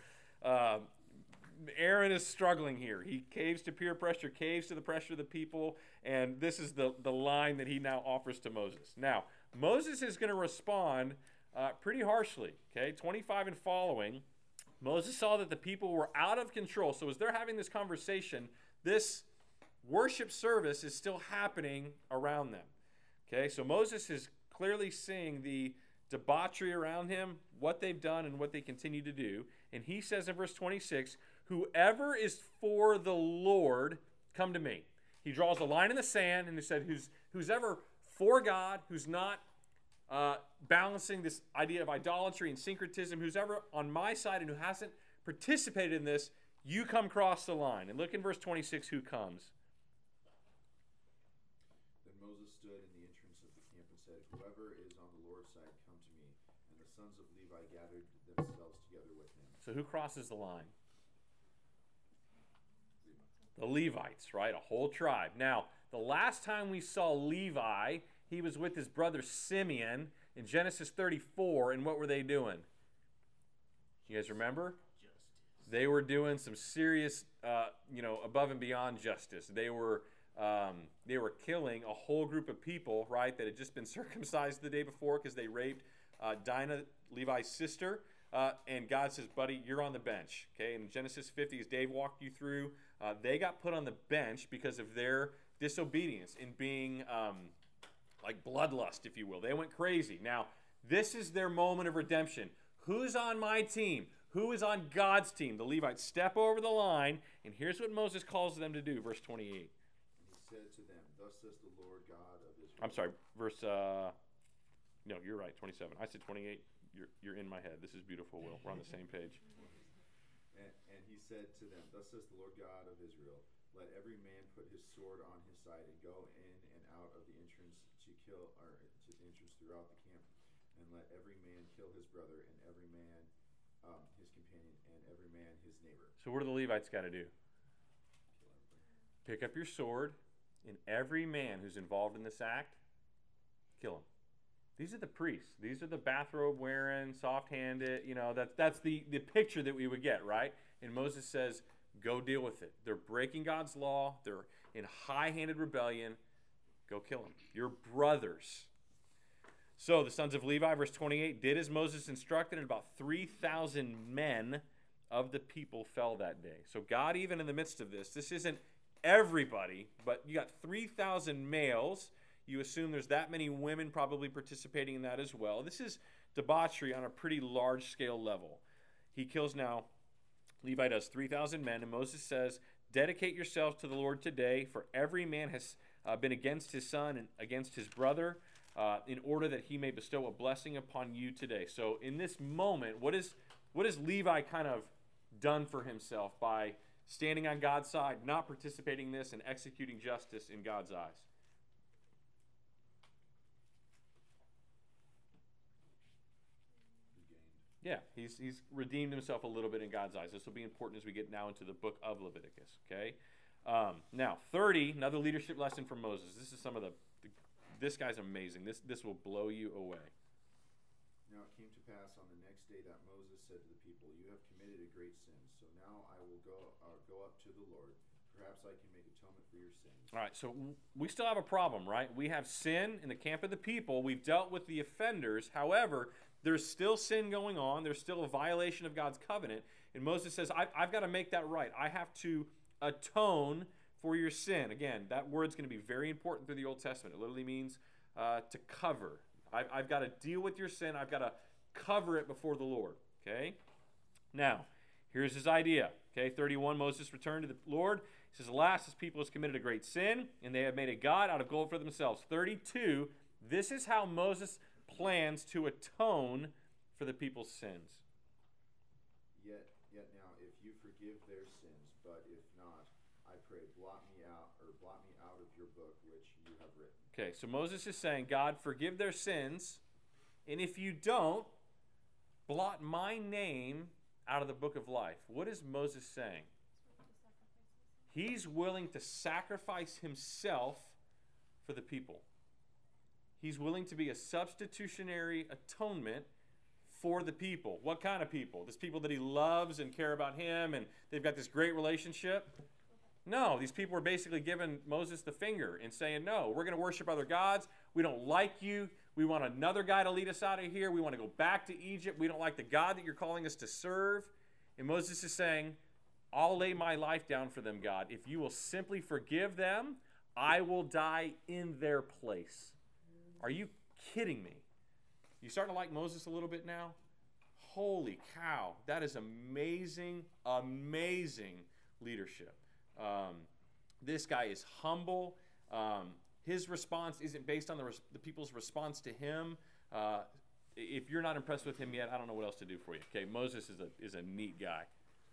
Aaron is struggling here. He caves to peer pressure, caves to the pressure of the people, and this is the line that he now offers to Moses. Now, Moses is going to respond pretty harshly, okay? 25 and following. Moses saw that the people were out of control. So as they're having this conversation, this worship service is still happening around them. Okay, so Moses is clearly seeing the debauchery around him, what they've done and what they continue to do. And he says in verse 26, "Whoever is for the Lord, come to me." He draws a line in the sand and he said, who's ever for God, who's not balancing this idea of idolatry and syncretism, who's ever on my side and who hasn't participated in this, you come across the line. And look in verse 26, who comes. "Then Moses stood in the entrance of the camp and said, whoever is on the Lord's side, come to me. And the sons of Levi gathered themselves together with him." So who crosses the line? The Levites, right? A whole tribe. Now, the last time we saw Levi, he was with his brother Simeon in Genesis 34, and what were they doing? You guys remember? They were doing some serious, above and beyond justice. They were killing a whole group of people, right, that had just been circumcised the day before because they raped Dinah, Levi's sister. And God says, "Buddy, you're on the bench." Okay, in Genesis 50, as Dave walked you through, they got put on the bench because of their disobedience in being like bloodlust, if you will. They went crazy. Now, this is their moment of redemption. Who's on my team? Who is on God's team? The Levites step over the line, and here's what Moses calls them to do, verse 28. "And he said to them, thus says the Lord God of Israel." I'm sorry, verse, no, you're right, 27. I said 28. You're in my head. This is beautiful, Will. We're on the same page. And he said to them, "Thus says the Lord God of Israel, let every man put his sword on his side and go in and out of the entrance to the entrance throughout the camp, and let every man kill his brother, and every man his companion, and every man his neighbor. So what do the Levites got to do? Kill everybody. Pick up your sword, and every man who's involved in this act, kill him. These are the priests. These are the bathrobe wearing, soft-handed. That's the picture that we would get, right? And Moses says, go deal with it. They're breaking God's law. They're in high-handed rebellion. Go kill them. Your brothers. So the sons of Levi, verse 28, did as Moses instructed, and about 3,000 men of the people fell that day. So God, even in the midst of this isn't everybody, but you got 3,000 males. You assume there's that many women probably participating in that as well. This is debauchery on a pretty large-scale level. He kills now, Levi does 3,000 men, and Moses says, dedicate yourselves to the Lord today, for every man has been against his son and against his brother, in order that he may bestow a blessing upon you today. So in this moment, what is Levi kind of done for himself by standing on God's side, not participating in this, and executing justice in God's eyes? Yeah, he's redeemed himself a little bit in God's eyes. This will be important as we get now into the book of Leviticus, okay? Now, 30, another leadership lesson from Moses. This is some of this guy's amazing. This will blow you away. Now it came to pass on the next day that Moses said to the people, you have committed a great sin, so now I will go up to the Lord. Perhaps I can make atonement for your sins. All right, so we still have a problem, right? We have sin in the camp of the people. We've dealt with the offenders. However, there's still sin going on. There's still a violation of God's covenant. And Moses says, I've got to make that right. I have to atone for your sin. Again, that word's going to be very important through the Old Testament. It literally means to cover. I've got to deal with your sin. I've got to cover it before the Lord. Okay? Now, here's his idea. Okay, 31, Moses returned to the Lord. He says, alas, this people has committed a great sin, and they have made a god out of gold for themselves. 32, this is how Moses plans to atone for the people's sins. Yet now, if you forgive their sins, but if not, I pray, blot me out of your book which you have written. Okay, so Moses is saying, God, forgive their sins, and if you don't, blot my name out of the book of life. What is Moses saying? He's willing to sacrifice himself for the people. He's willing to be a substitutionary atonement for the people. What kind of people? These people that he loves and care about him, and they've got this great relationship? No, these people are basically giving Moses the finger and saying, no, we're going to worship other gods. We don't like you. We want another guy to lead us out of here. We want to go back to Egypt. We don't like the God that you're calling us to serve. And Moses is saying, I'll lay my life down for them, God. If you will simply forgive them, I will die in their place. Are you kidding me? You starting to like Moses a little bit now? Holy cow. That is amazing, amazing leadership. This guy is humble. His response isn't based on the people's response to him. If you're not impressed with him yet, I don't know what else to do for you. Okay, Moses is a neat guy.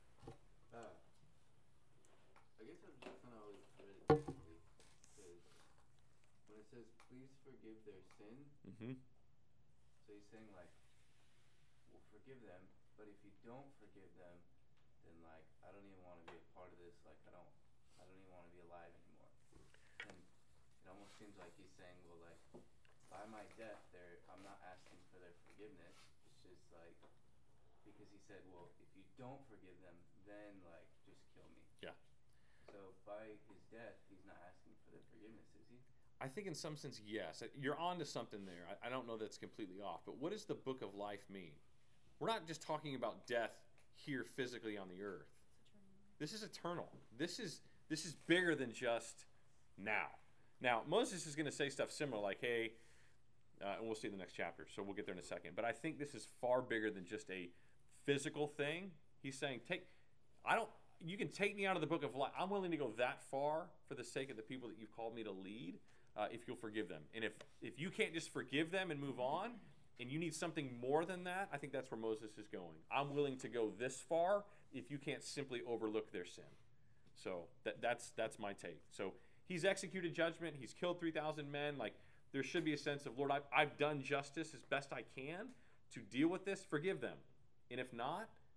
I guess I'm just kind of always read it differently, because when it says, please forgive their sin, so he's saying, like, well, forgive them, but if you don't forgive them, then, like, I don't even want to be a part of this, like, I don't even want to be alive anymore. And it almost seems like he's saying, well, like, by my death, I'm not asking for their forgiveness, it's just, like, because he said, well, if you don't forgive them, then, like, just kill me. Yeah. So by his death, he's not asking for their forgiveness, is he? I think in some sense, yes. You're on to something there. I don't know that's completely off. But what does the book of life mean? We're not just talking about death here physically on the earth. This is eternal. This is bigger than just now. Now, Moses is going to say stuff similar like, hey, and we'll see in the next chapter, so we'll get there in a second. But I think this is far bigger than just a physical thing. He's saying, you can take me out of the book of life. I'm willing to go that far for the sake of the people that you've called me to lead, if you'll forgive them. And if you can't just forgive them and move on, and you need something more than that, I think that's where Moses is going. I'm willing to go this far if you can't simply overlook their sin. So that's my take. So he's executed judgment. He's killed 3,000 men. Like, there should be a sense of, Lord, I've done justice as best I can to deal with this. Forgive them. And if not,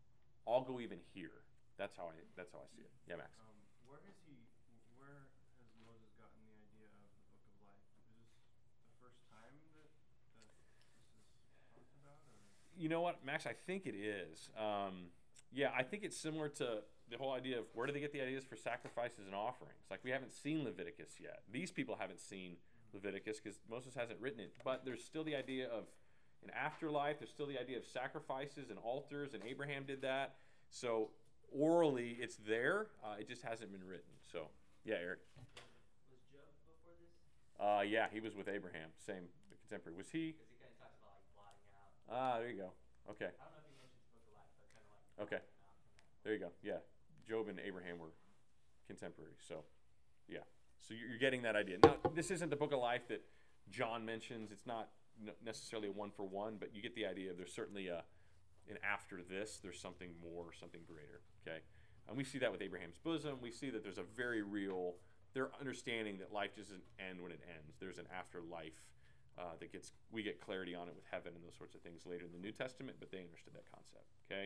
I'll go even here. That's how I see it. Yeah, Max. Where has Moses gotten the idea of the Book of Life? Is this the first time that this is talked about, or? You know what, Max? I think it is. Yeah, I think it's similar to the whole idea of where do they get the ideas for sacrifices and offerings? Like, we haven't seen Leviticus yet. These people haven't seen Leviticus because Moses hasn't written it. But there's still the idea of an afterlife. There's still the idea of sacrifices and altars, and Abraham did that. So orally, it's there. It just hasn't been written. So, yeah, Eric. Was Job before this? Yeah, he was with Abraham, same contemporary. Was he? Because he kind of talks about like blotting out. There you go. Okay. I don't know if he mentions Book of Life, but kind of like Okay. blotting out from that. There you go. Yeah, Job and Abraham were contemporaries. So, yeah. So you're getting that idea. Now, this isn't the Book of Life that John mentions. It's not necessarily a one-for-one, but you get the idea. There's certainly an after this, there's something more, something greater. Okay, and we see that with Abraham's bosom. We see that there's a very real. They're understanding that life doesn't end when it ends. There's an afterlife we get clarity on it with heaven and those sorts of things later in the New Testament. But they understood that concept. Okay.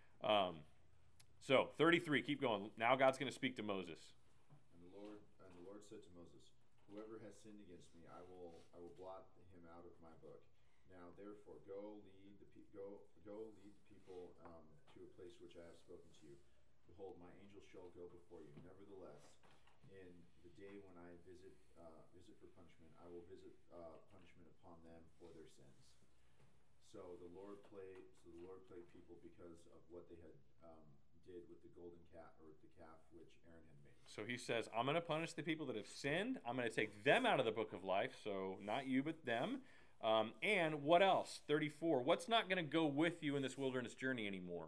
So 33, keep going. Now God's going to speak to Moses. And the Lord said to Moses, "Whoever has sinned against me, I will blot him out of my book. Now therefore go lead the people to a place which I have spoken to you. Behold, my angel shall go before you. Nevertheless, in the day when I visit for punishment, I will visit punishment upon them for their sins." So the Lord played people because of what they had did with the golden calf, or the calf which Aaron had made. So he says, I'm going to punish the people that have sinned. I'm going to take them out of the book of life. So not you, but them. And what else? 34. What's not going to go with you in this wilderness journey anymore?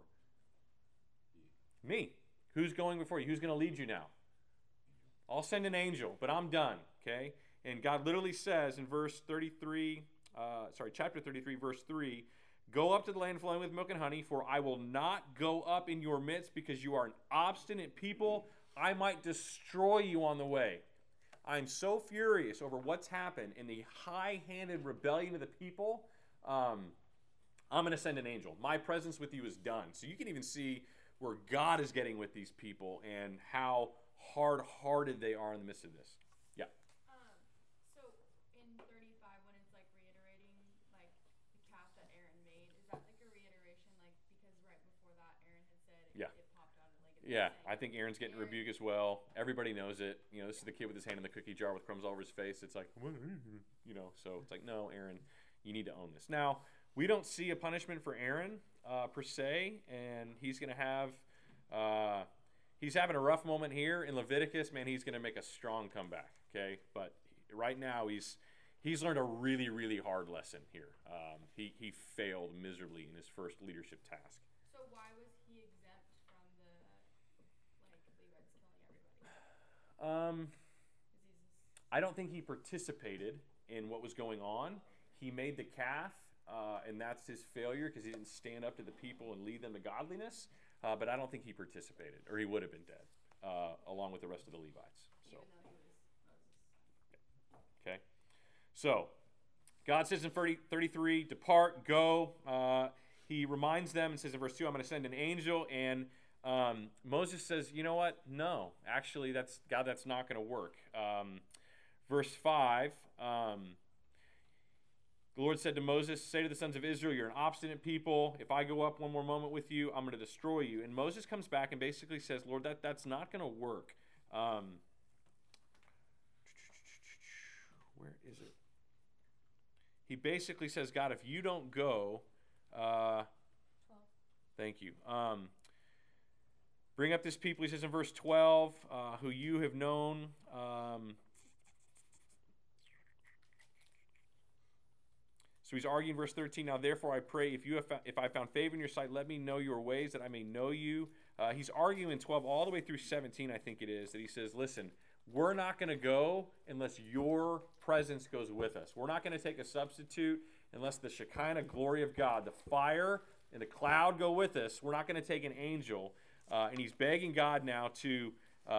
Me. Who's going before you? Who's going to lead you now? I'll send an angel, but I'm done. Okay? And God literally says in chapter 33, verse 3, "Go up to the land flowing with milk and honey, for I will not go up in your midst because you are an obstinate people. I might destroy you on the way." I'm so furious over what's happened in the high-handed rebellion of the people. I'm going to send an angel. My presence with you is done. So you can even see where God is getting with these people and how hard-hearted they are in the midst of this. Yeah. So in 35, when it's like reiterating like the calf that Aaron made, is that like a reiteration, like because right before that Aaron had said Yeah. it popped out of like Yeah, I think Aaron's getting rebuke as well. Everybody knows it. You know, this is the kid with his hand in the cookie jar with crumbs all over his face. It's like, so it's like, no, Aaron, you need to own this. Now, we don't see a punishment for Aaron per se, and he's going to have, he's having a rough moment here in Leviticus. Man, he's going to make a strong comeback, okay? But right now, he's learned a really, really hard lesson here. He failed miserably in his first leadership task. So why was he exempt from the Levites killing everybody? I don't think he participated in what was going on. He made the calf, and that's his failure because he didn't stand up to the people and lead them to godliness. But I don't think he participated, or he would have been dead, along with the rest of the Levites. So. Even though he was Moses. Okay. So, God says in 33, "Depart, go." He reminds them and says in verse 2, "I'm going to send an angel." And Moses says, "You know what? No, actually, that's not going to work." Verse 5, the Lord said to Moses, "Say to the sons of Israel, you're an obstinate people. If I go up one more moment with you, I'm going to destroy you." And Moses comes back and basically says, "Lord, that's not going to work." Where is it? He basically says, "God, if you don't go," 12. Thank you. "Bring up this people," he says in verse 12, "who you have known." So he's arguing verse 13. "Now therefore I pray, if I found favor in your sight, let me know your ways, that I may know you." He's arguing in 12 all the way through 17, I think it is, that he says, listen, we're not going to go unless your presence goes with us. We're not going to take a substitute unless the Shekinah glory of God, the fire and the cloud go with us. We're not going to take an angel. And he's begging God now to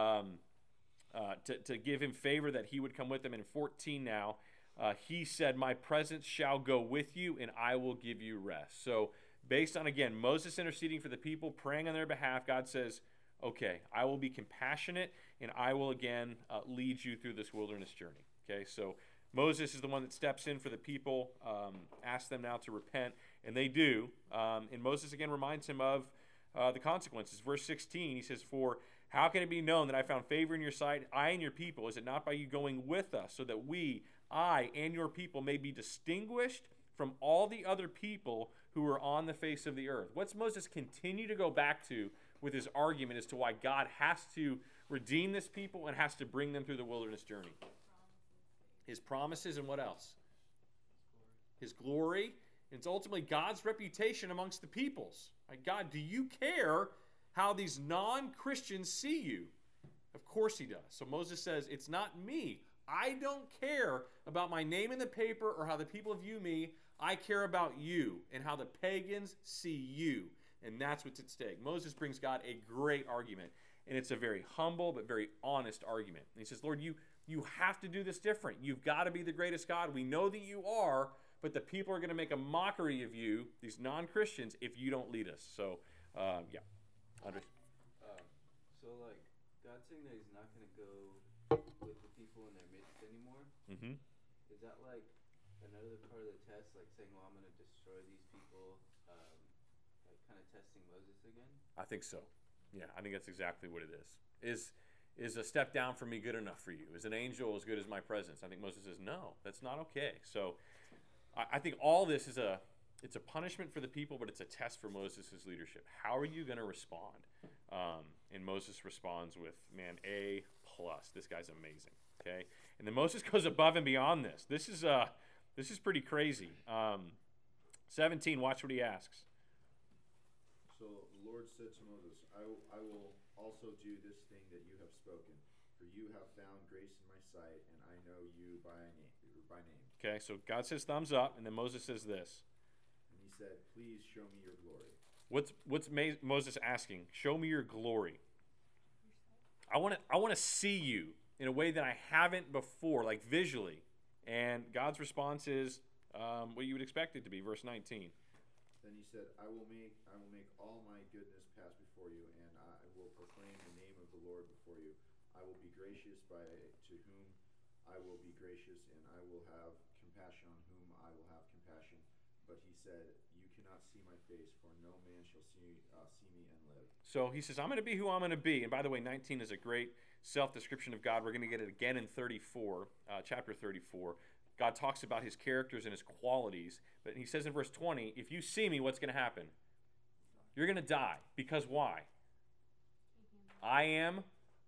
give him favor that he would come with him. And in 14 now, he said, "My presence shall go with you, and I will give you rest." So based on, again, Moses interceding for the people, praying on their behalf, God says, okay, I will be compassionate, and I will, again, lead you through this wilderness journey. Okay, so Moses is the one that steps in for the people, asks them now to repent, and they do. And Moses, again, reminds him of the consequences. Verse 16, he says, "For how can it be known that I found favor in your sight, I and your people? Is it not by you going with us, so that we, I, and your people may be distinguished from all the other people who are on the face of the earth?" What's Moses continue to go back to with his argument as to why God has to redeem this people and has to bring them through the wilderness journey? His promises, and what else? His glory. It's ultimately God's reputation amongst the peoples. Like, God, do you care how these non-Christians see you? Of course he does. So Moses says, it's not me. I don't care about my name in the paper or how the people view me. I care about you and how the pagans see you. And that's what's at stake. Moses brings God a great argument. And it's a very humble but very honest argument. And he says, Lord, you have to do this different. You've got to be the greatest God. We know that you are, but the people are going to make a mockery of you, these non-Christians, if you don't lead us. So, yeah. So, like, God's saying that he's not going to go with the people in their midst anymore. Mm-hmm. Is that, like, another part of the test? Like, saying, well, I'm going to destroy these people, like, kind of testing Moses again? I think so. Yeah, I think that's exactly what it is. Is a step down from me good enough for you? Is an angel as good as my presence? I think Moses says, no, that's not okay. So I think all this is it's a punishment for the people, but it's a test for Moses' leadership. How are you going to respond? And Moses responds with, man, A+. This guy's amazing. Okay, and then Moses goes above and beyond this. This is pretty crazy. 17. Watch what he asks. So the Lord said to Moses, I will also do this thing that you have spoken, for you have found grace in my sight, and I know you by name. Okay, so God says thumbs up, and then Moses says this. And he said, please show me your glory. What's Moses asking? Show me your glory. I want to see you in a way that I haven't before, like visually. And God's response is what you would expect it to be, verse 19. Then he said, I will make all my goodness pass before you, and I will proclaim the name of the Lord before you. I will be gracious to whom I will be gracious, and I will have compassion on whom I will have compassion. But he said, you cannot see my face, for no man shall see me and live. So he says, I'm going to be who I'm going to be. And by the way, 19 is a great self-description of God. We're going to get it again in 34, chapter 34. God talks about his characters and his qualities. But he says in verse 20, if you see me, what's going to happen? You're going to die. Because why? I am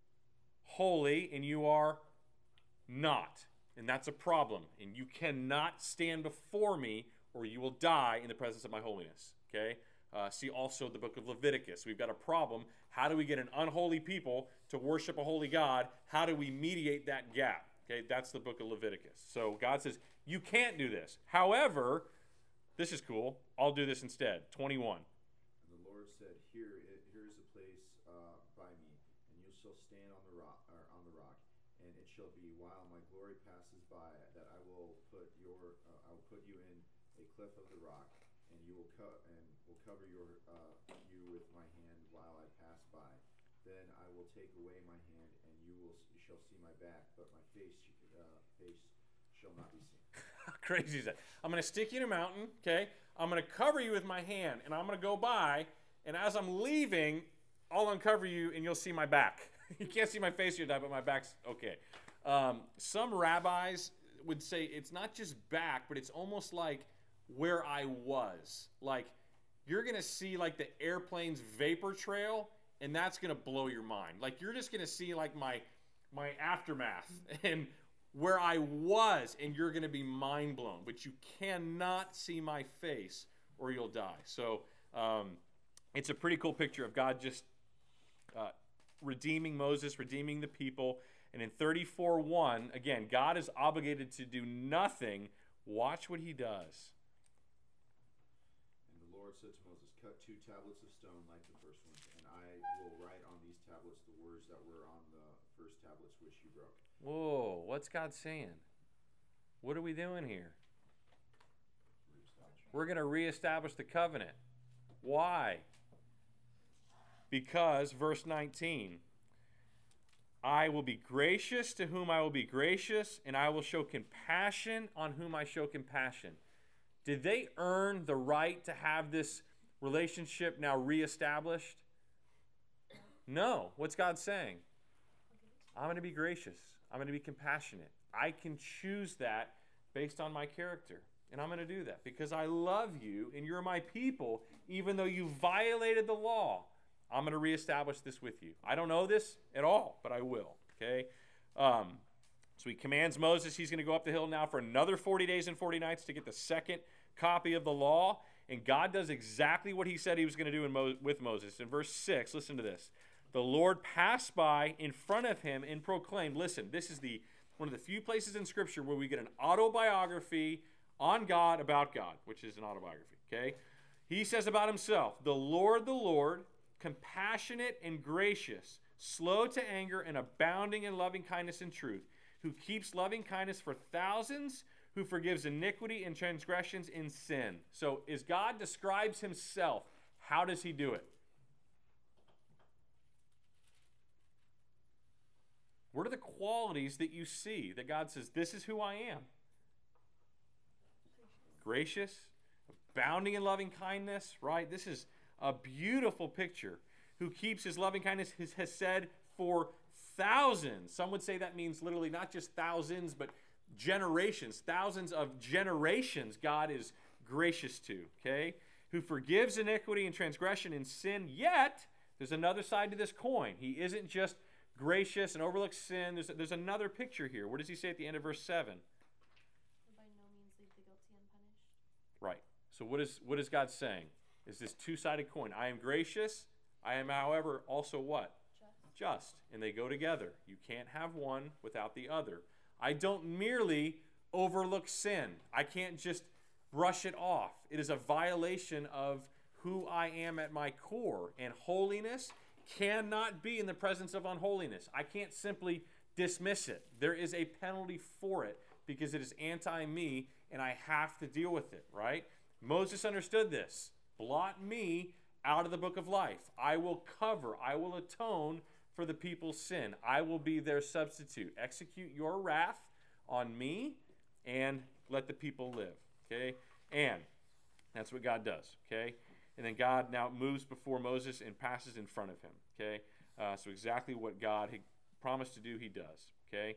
holy and you are not. And that's a problem. And you cannot stand before me or you will die in the presence of my holiness. Okay? See also the book of Leviticus. We've got a problem. How do we get an unholy people to worship a holy God? How do we mediate that gap? Okay, that's the book of Leviticus. So God says, you can't do this. However, this is cool. I'll do this instead. 21. And the Lord said, here is a place by me, and you shall stand on the rock, and it shall be while my glory passes by that I will put you in a cliff of the rock, and you will cover you with my hand while I pass by. Then I will take away my hand, and you shall see my back, but my face shall not be seen. How crazy is that? I'm going to stick you in a mountain, okay? I'm going to cover you with my hand, and I'm going to go by, and as I'm leaving, I'll uncover you, and you'll see my back. You can't see my face, you'll die, but my back's okay. Some rabbis would say it's not just back, but it's almost like where I was. Like, you're going to see, like, the airplane's vapor trail, and that's going to blow your mind. Like, you're just going to see, like, my aftermath and where I was, and you're going to be mind blown. But you cannot see my face or you'll die. So it's a pretty cool picture of God just redeeming Moses, redeeming the people. And in 34:1, again, God is obligated to do nothing. Watch what he does. And the Lord said to Moses, cut 2 tablets of stone like the first ones, and I will write on these tablets the words that were on the first tablets which you broke. Whoa, what's God saying? What are we doing here? We're going to reestablish the covenant. Why? Because, verse 19, I will be gracious to whom I will be gracious, and I will show compassion on whom I show compassion. Did they earn the right to have this relationship now reestablished? No. What's God saying? I'm going to be gracious. I'm going to be compassionate. I can choose that based on my character. And I'm going to do that because I love you and you're my people, even though you violated the law. I'm going to reestablish this with you. I don't know this at all, but I will. Okay? So he commands Moses. He's going to go up the hill now for another 40 days and 40 nights to get the second copy of the law. And God does exactly what he said he was going to do with Moses. In verse 6, listen to this. The Lord passed by in front of him and proclaimed. Listen, this is one of the few places in Scripture where we get an autobiography on God about God, which is an autobiography. Okay? He says about himself, the Lord, compassionate and gracious, slow to anger and abounding in loving kindness and truth, who keeps loving kindness for thousands, who forgives iniquity and transgressions in sin. So as God describes himself, how does he do it? What are the qualities that you see that God says, this is who I am? Gracious, abounding in loving kindness, right? This is a beautiful picture. Who keeps his loving kindness, has said, for thousands. Some would say that means literally not just thousands, but generations. Thousands of generations God is gracious to, okay? Who forgives iniquity and transgression and sin, yet there's another side to this coin. He isn't just gracious and overlooks sin. There's another picture here. What does he say at the end of verse 7? By no means leave the guilty unpunished. Right. So what is God saying? Is this two-sided coin? I am gracious. I am, however, also what? Just. And they go together. You can't have one without the other. I don't merely overlook sin. I can't just brush it off. It is a violation of who I am at my core. And holiness cannot be in the presence of unholiness. I can't simply dismiss it. There is a penalty for it because it is anti-me and I have to deal with it, right? Moses understood this. Blot me out of the book of life. I will cover, I will atone for the people's sin. I will be their substitute. Execute your wrath on me and let the people live, okay? And that's what God does, okay? And then God now moves before Moses and passes in front of him, okay? So exactly what God had promised to do, he does, okay?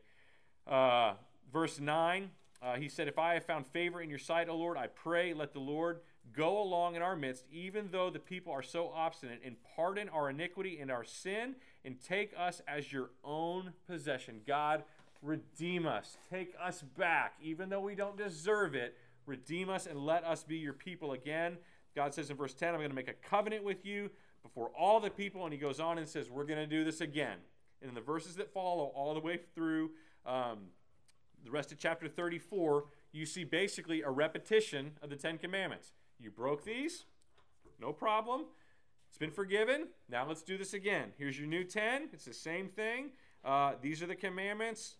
Verse 9, he said, if I have found favor in your sight, O Lord, I pray, let the Lord go along in our midst, even though the people are so obstinate, and pardon our iniquity and our sin, and take us as your own possession. God, redeem us. Take us back. Even though we don't deserve it, redeem us and let us be your people again. God says in verse 10, I'm going to make a covenant with you before all the people. And he goes on and says, we're going to do this again. And in the verses that follow all the way through the rest of chapter 34, you see basically a repetition of the Ten Commandments. You broke these, no problem. It's been forgiven. Now let's do this again. Here's your new 10. It's the same thing. These are the commandments.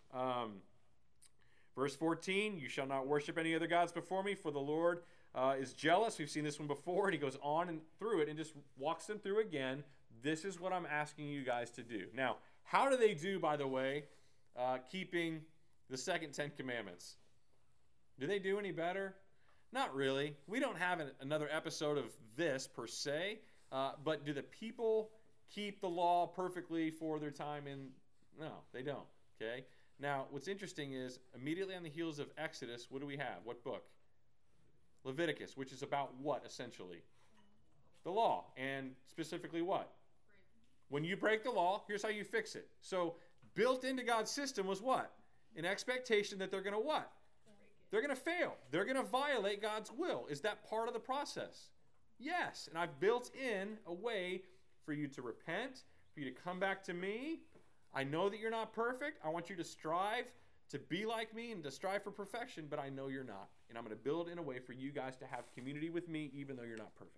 Verse 14, you shall not worship any other gods before me, for the Lord is jealous. We've seen this one before, and he goes on and through it and just walks them through again. This is what I'm asking you guys to do. Now, how do they do, by the way, keeping the second 10 commandments? Do they do any better? Not really. We don't have another episode of this per se, but do the people keep the law perfectly for their time in? No, they don't. Okay. Now, what's interesting is immediately on the heels of Exodus, what do we have? What book? Leviticus, which is about what essentially? The law, and specifically what? When you break the law, here's how you fix it. So built into God's system was what? An expectation that they're going to what? They're going to fail. They're going to violate God's will. Is that part of the process? Yes. And I've built in a way for you to repent, for you to come back to me. I know that you're not perfect. I want you to strive to be like me and to strive for perfection, but I know you're not. And I'm going to build in a way for you guys to have community with me even though you're not perfect.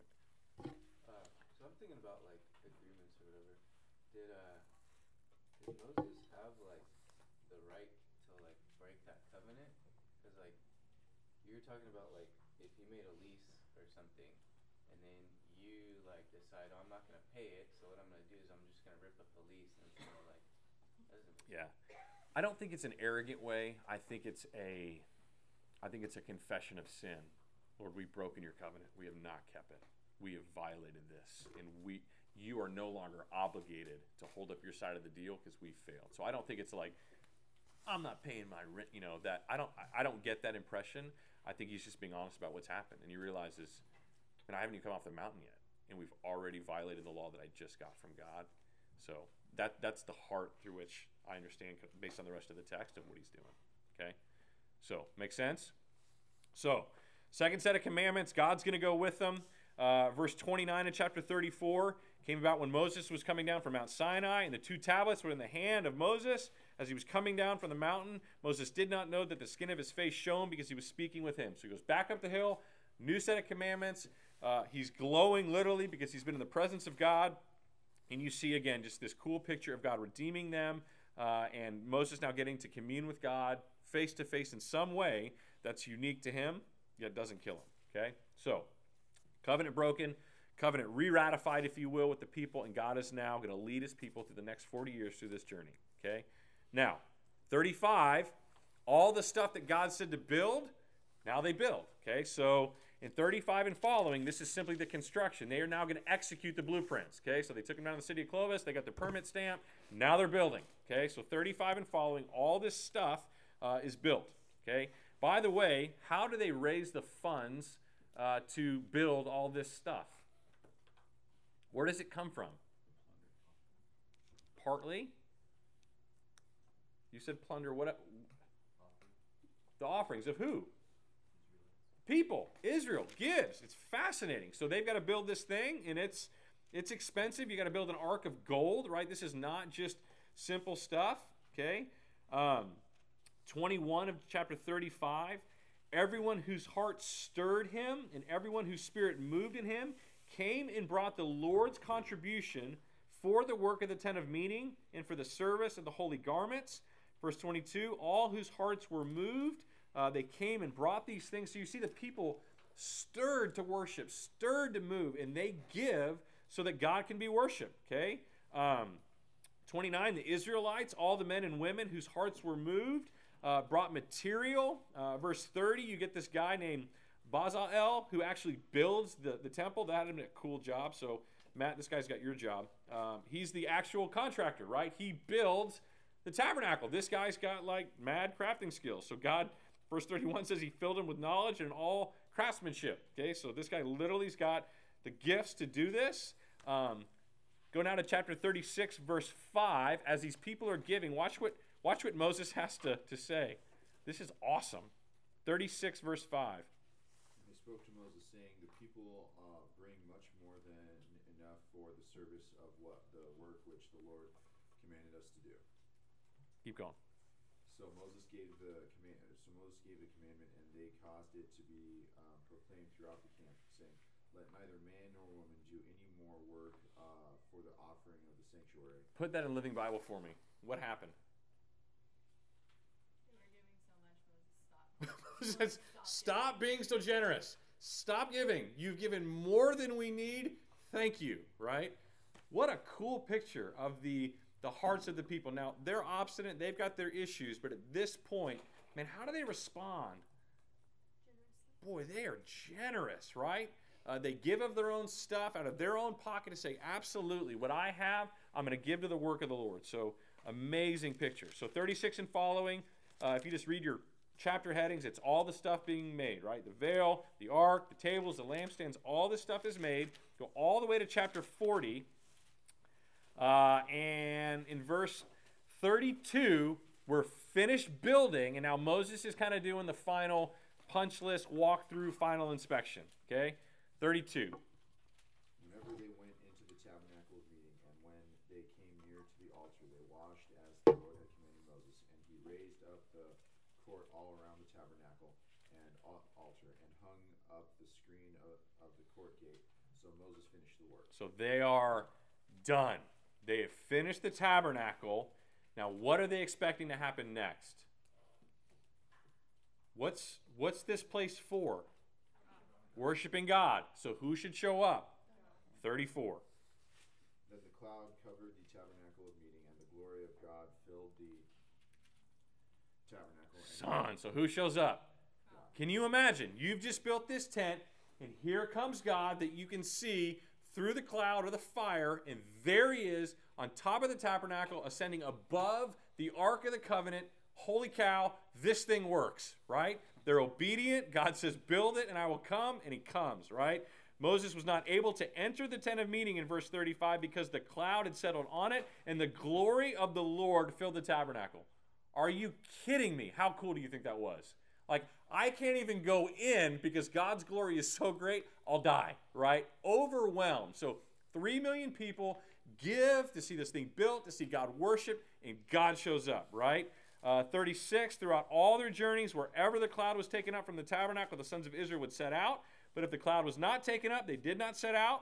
So I'm thinking about like agreements or whatever. Did Moses have like the right to like break that covenant? Because like you were talking about like if he made a lease or something, and then you you like decide, oh, I'm not gonna pay it, so what I'm gonna do is I'm just gonna rip the police, and it's gonna like, that doesn't make Yeah. I don't think it's an arrogant way. I think it's a confession of sin. Lord, we've broken your covenant. We have not kept it. We have violated this, and you are no longer obligated to hold up your side of the deal because we failed. So I don't think it's like, I'm not paying my rent. That I don't get that impression. I think he's just being honest about what's happened, and he realizes, and I haven't even come off the mountain yet, and we've already violated the law that I just got from God. So that's the heart through which I understand, based on the rest of the text, of what he's doing. Okay, so make sense. So second set of commandments, God's going to go with them. Verse 29 of chapter 34 came about when Moses was coming down from Mount Sinai, and the 2 tablets were in the hand of Moses. As he was coming down from the mountain, Moses did not know that the skin of his face shone because he was speaking with him. So he goes back up the hill, new set of commandments. He's glowing literally because he's been in the presence of God. And you see, again, just this cool picture of God redeeming them, and Moses now getting to commune with God face to face in some way that's unique to him, yet doesn't kill him. Okay? So, covenant broken, covenant re-ratified, if you will, with the people, and God is now going to lead his people through the next 40 years through this journey. Okay? Now, 35, all the stuff that God said to build, now they build. Okay? So, in 35 and following, this is simply the construction. They are now going to execute the blueprints. Okay? So they took them down to the city of Clovis. They got the permit stamp. Now they're building. Okay? So 35 and following, all this stuff is built. Okay? By the way, how do they raise the funds to build all this stuff? Where does it come from? Partly. You said plunder. What? The offerings of who? People. Israel gives. It's fascinating. So they've got to build this thing, and it's expensive. You got to build an ark of gold, right? This is not just simple stuff. Okay. 21 of chapter 35. Everyone whose heart stirred him and everyone whose spirit moved in him came and brought the Lord's contribution for the work of the tent of meeting and for the service of the holy garments. Verse 22, all whose hearts were moved, they came and brought these things. So you see the people stirred to worship, stirred to move, and they give so that God can be worshiped. Okay? 29, the Israelites, all the men and women whose hearts were moved, brought material. Verse 30, you get this guy named Bazalel who actually builds the temple. That had been a cool job. So, Matt, this guy's got your job. He's the actual contractor, right? He builds the tabernacle. This guy's got like mad crafting skills. So God, verse 31 says he filled him with knowledge and all craftsmanship. Okay, so this guy literally's got the gifts to do this. Go now to chapter 36, verse 5. As these people are giving, watch what Moses has to say. This is awesome. 36, verse 5. And they spoke to Moses, saying, the people bring much more than enough for the service of the work which the Lord commanded us to do. Keep going. So Moses gave the commandment, and they caused it to be proclaimed throughout the camp, saying, let neither man nor woman do any more work for the offering of the sanctuary. Put that in Living Bible for me. What happened? They were giving so much, Moses stopped. Stop being so generous. Stop giving. You've given more than we need. Thank you, right? What a cool picture of the hearts of the people. Now, they're obstinate. They've got their issues. But at this point, man, how do they respond? Boy, they are generous, right? They give of their own stuff out of their own pocket to say, absolutely, what I have, I'm going to give to the work of the Lord. So, amazing picture. So, 36 and following, if you just read your chapter headings, it's all the stuff being made, right? The veil, the ark, the tables, the lampstands, all this stuff is made. Go all the way to chapter 40. And in verse 32, we're finished building, and now Moses is kind of doing the final punch list, walkthrough, final inspection. Okay? 32. Whenever they went into the tabernacle of meeting, and when they came near to the altar, they washed as the Lord had commanded Moses, and he raised up the court all around the tabernacle and altar, and hung up the screen of the court gate. So Moses finished the work. So they are done. They have finished the tabernacle. Now, what are they expecting to happen next? What's this place for? Worshiping God. So who should show up? 34. Then the cloud covered the tabernacle of meeting, and the glory of God filled the tabernacle. Son, so who shows up? Can you imagine? You've just built this tent, and here comes God that you can see through the cloud or the fire, and there he is on top of the tabernacle, ascending above the Ark of the Covenant. Holy cow, this thing works, right? They're obedient. God says, build it, and I will come, and he comes, right? Moses was not able to enter the tent of meeting in verse 35 because the cloud had settled on it, and the glory of the Lord filled the tabernacle. Are you kidding me? How cool do you think that was? Like, I can't even go in because God's glory is so great, I'll die, right? Overwhelmed. So 3 million people give to see this thing built, to see God worship, and God shows up, right? 36, throughout all their journeys, wherever the cloud was taken up from the tabernacle, the sons of Israel would set out. But if the cloud was not taken up, they did not set out.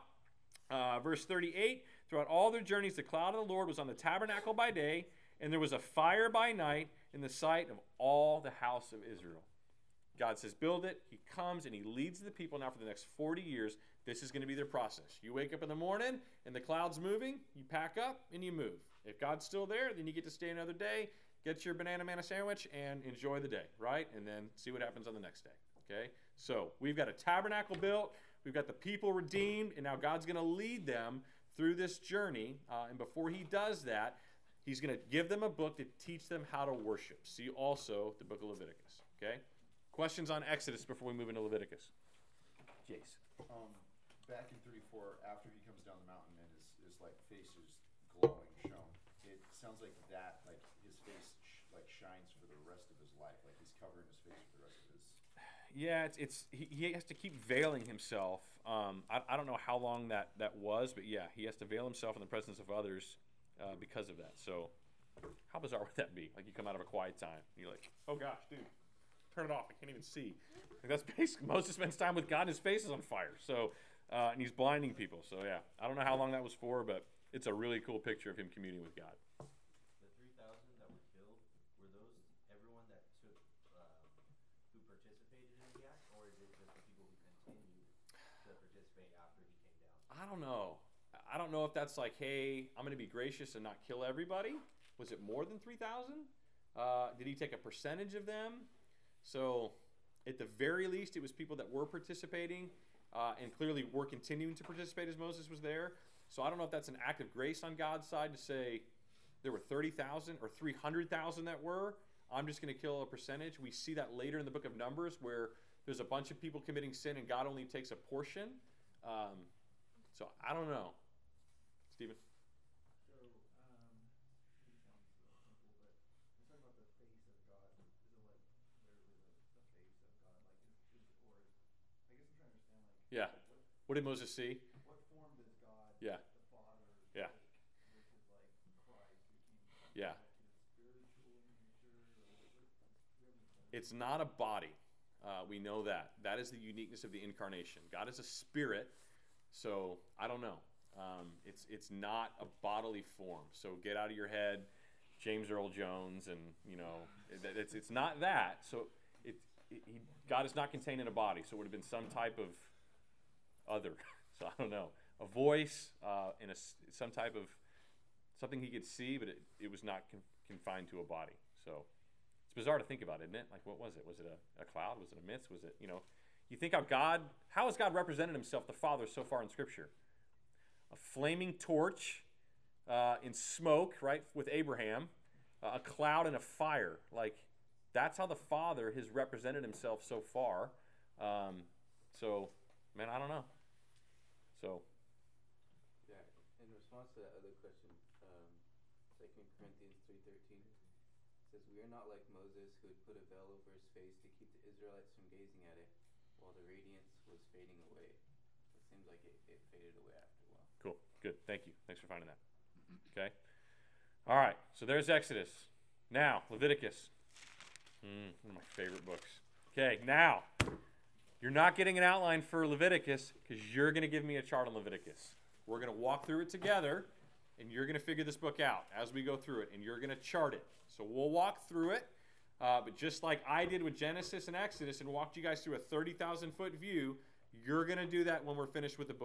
Verse 38, throughout all their journeys, the cloud of the Lord was on the tabernacle by day, and there was a fire by night in the sight of all the house of Israel. God says, build it. He comes and he leads the people. Now for the next 40 years, this is going to be their process. You wake up in the morning and the cloud's moving, you pack up and you move. If God's still there, then you get to stay another day, get your banana manna sandwich, and enjoy the day, right? And then see what happens on the next day, okay? So we've got a tabernacle built, we've got the people redeemed, and now God's going to lead them through this journey. And before he does that, he's going to give them a book to teach them how to worship. See also the book of Leviticus, okay? Questions on Exodus before we move into Leviticus? Jace. Back in 34, after he comes down the mountain and his like face is glowing, shown, it sounds like that, like his face like shines for the rest of his life, like he's covering his face for the rest of his. Yeah, he has to keep veiling himself. I don't know how long that was, but yeah, he has to veil himself in the presence of others because of that. So how bizarre would that be? Like you come out of a quiet time, and you're like, oh gosh, dude, turn it off. I can't even see. Like that's basically, Moses spends time with God and his face is on fire. So, and he's blinding people. So yeah, I don't know how long that was for, but it's a really cool picture of him communing with God. The 3,000 that were killed, were those everyone that took, who participated in the act, or is it just the people who continued to participate after he came down? I don't know. I don't know if that's like, hey, I'm going to be gracious and not kill everybody. Was it more than 3,000? Did he take a percentage of them? So at the very least, it was people that were participating and clearly were continuing to participate as Moses was there. So I don't know if that's an act of grace on God's side to say there were 30,000 or 300,000 that were. I'm just going to kill a percentage. We see that later in the book of Numbers where there's a bunch of people committing sin and God only takes a portion. So I don't know. Stephen? So, it sounds simple, but let's talk about the face of God. Is it like literally the face of God? Like, or I guess I'm trying to understand, like, Yeah. What did Moses see? what form does God, Yeah. the Father, Yeah. take versus like Christ, who came? Yeah. Like, is it spiritual in nature, or what? Do you have any sense? It's not a body. We know that. That is the uniqueness of the incarnation. God is a spirit, so I don't know. It's not a bodily form. So get out of your head, James Earl Jones, and you know it's not that. So God is not contained in a body. So it would have been some type of other. So I don't know, a voice in some type of something he could see, but it was not confined to a body. So it's bizarre to think about, isn't it? Like what was it? Was it a cloud? Was it a mist? Was it You think how has God represented himself, the Father, so far in Scripture? A flaming torch in smoke, right, with Abraham, a cloud and a fire. Like, that's how the Father has represented himself so far. So, man, I don't know. So. Yeah, in response to that other question, 2 Corinthians 3:13 says, "We are not like Moses, who had put a veil over his face to keep the Israelites from gazing at it, while the radiance was fading away." It seems like it faded away after a while. Cool. Good. Thank you. Thanks for finding that. Okay. All right. So there's Exodus. Now, Leviticus. One of my favorite books. Okay. Now, you're not getting an outline for Leviticus because you're going to give me a chart on Leviticus. We're going to walk through it together, and you're going to figure this book out as we go through it, and you're going to chart it. So we'll walk through it, but just like I did with Genesis and Exodus and walked you guys through a 30,000-foot view, you're going to do that when we're finished with the book.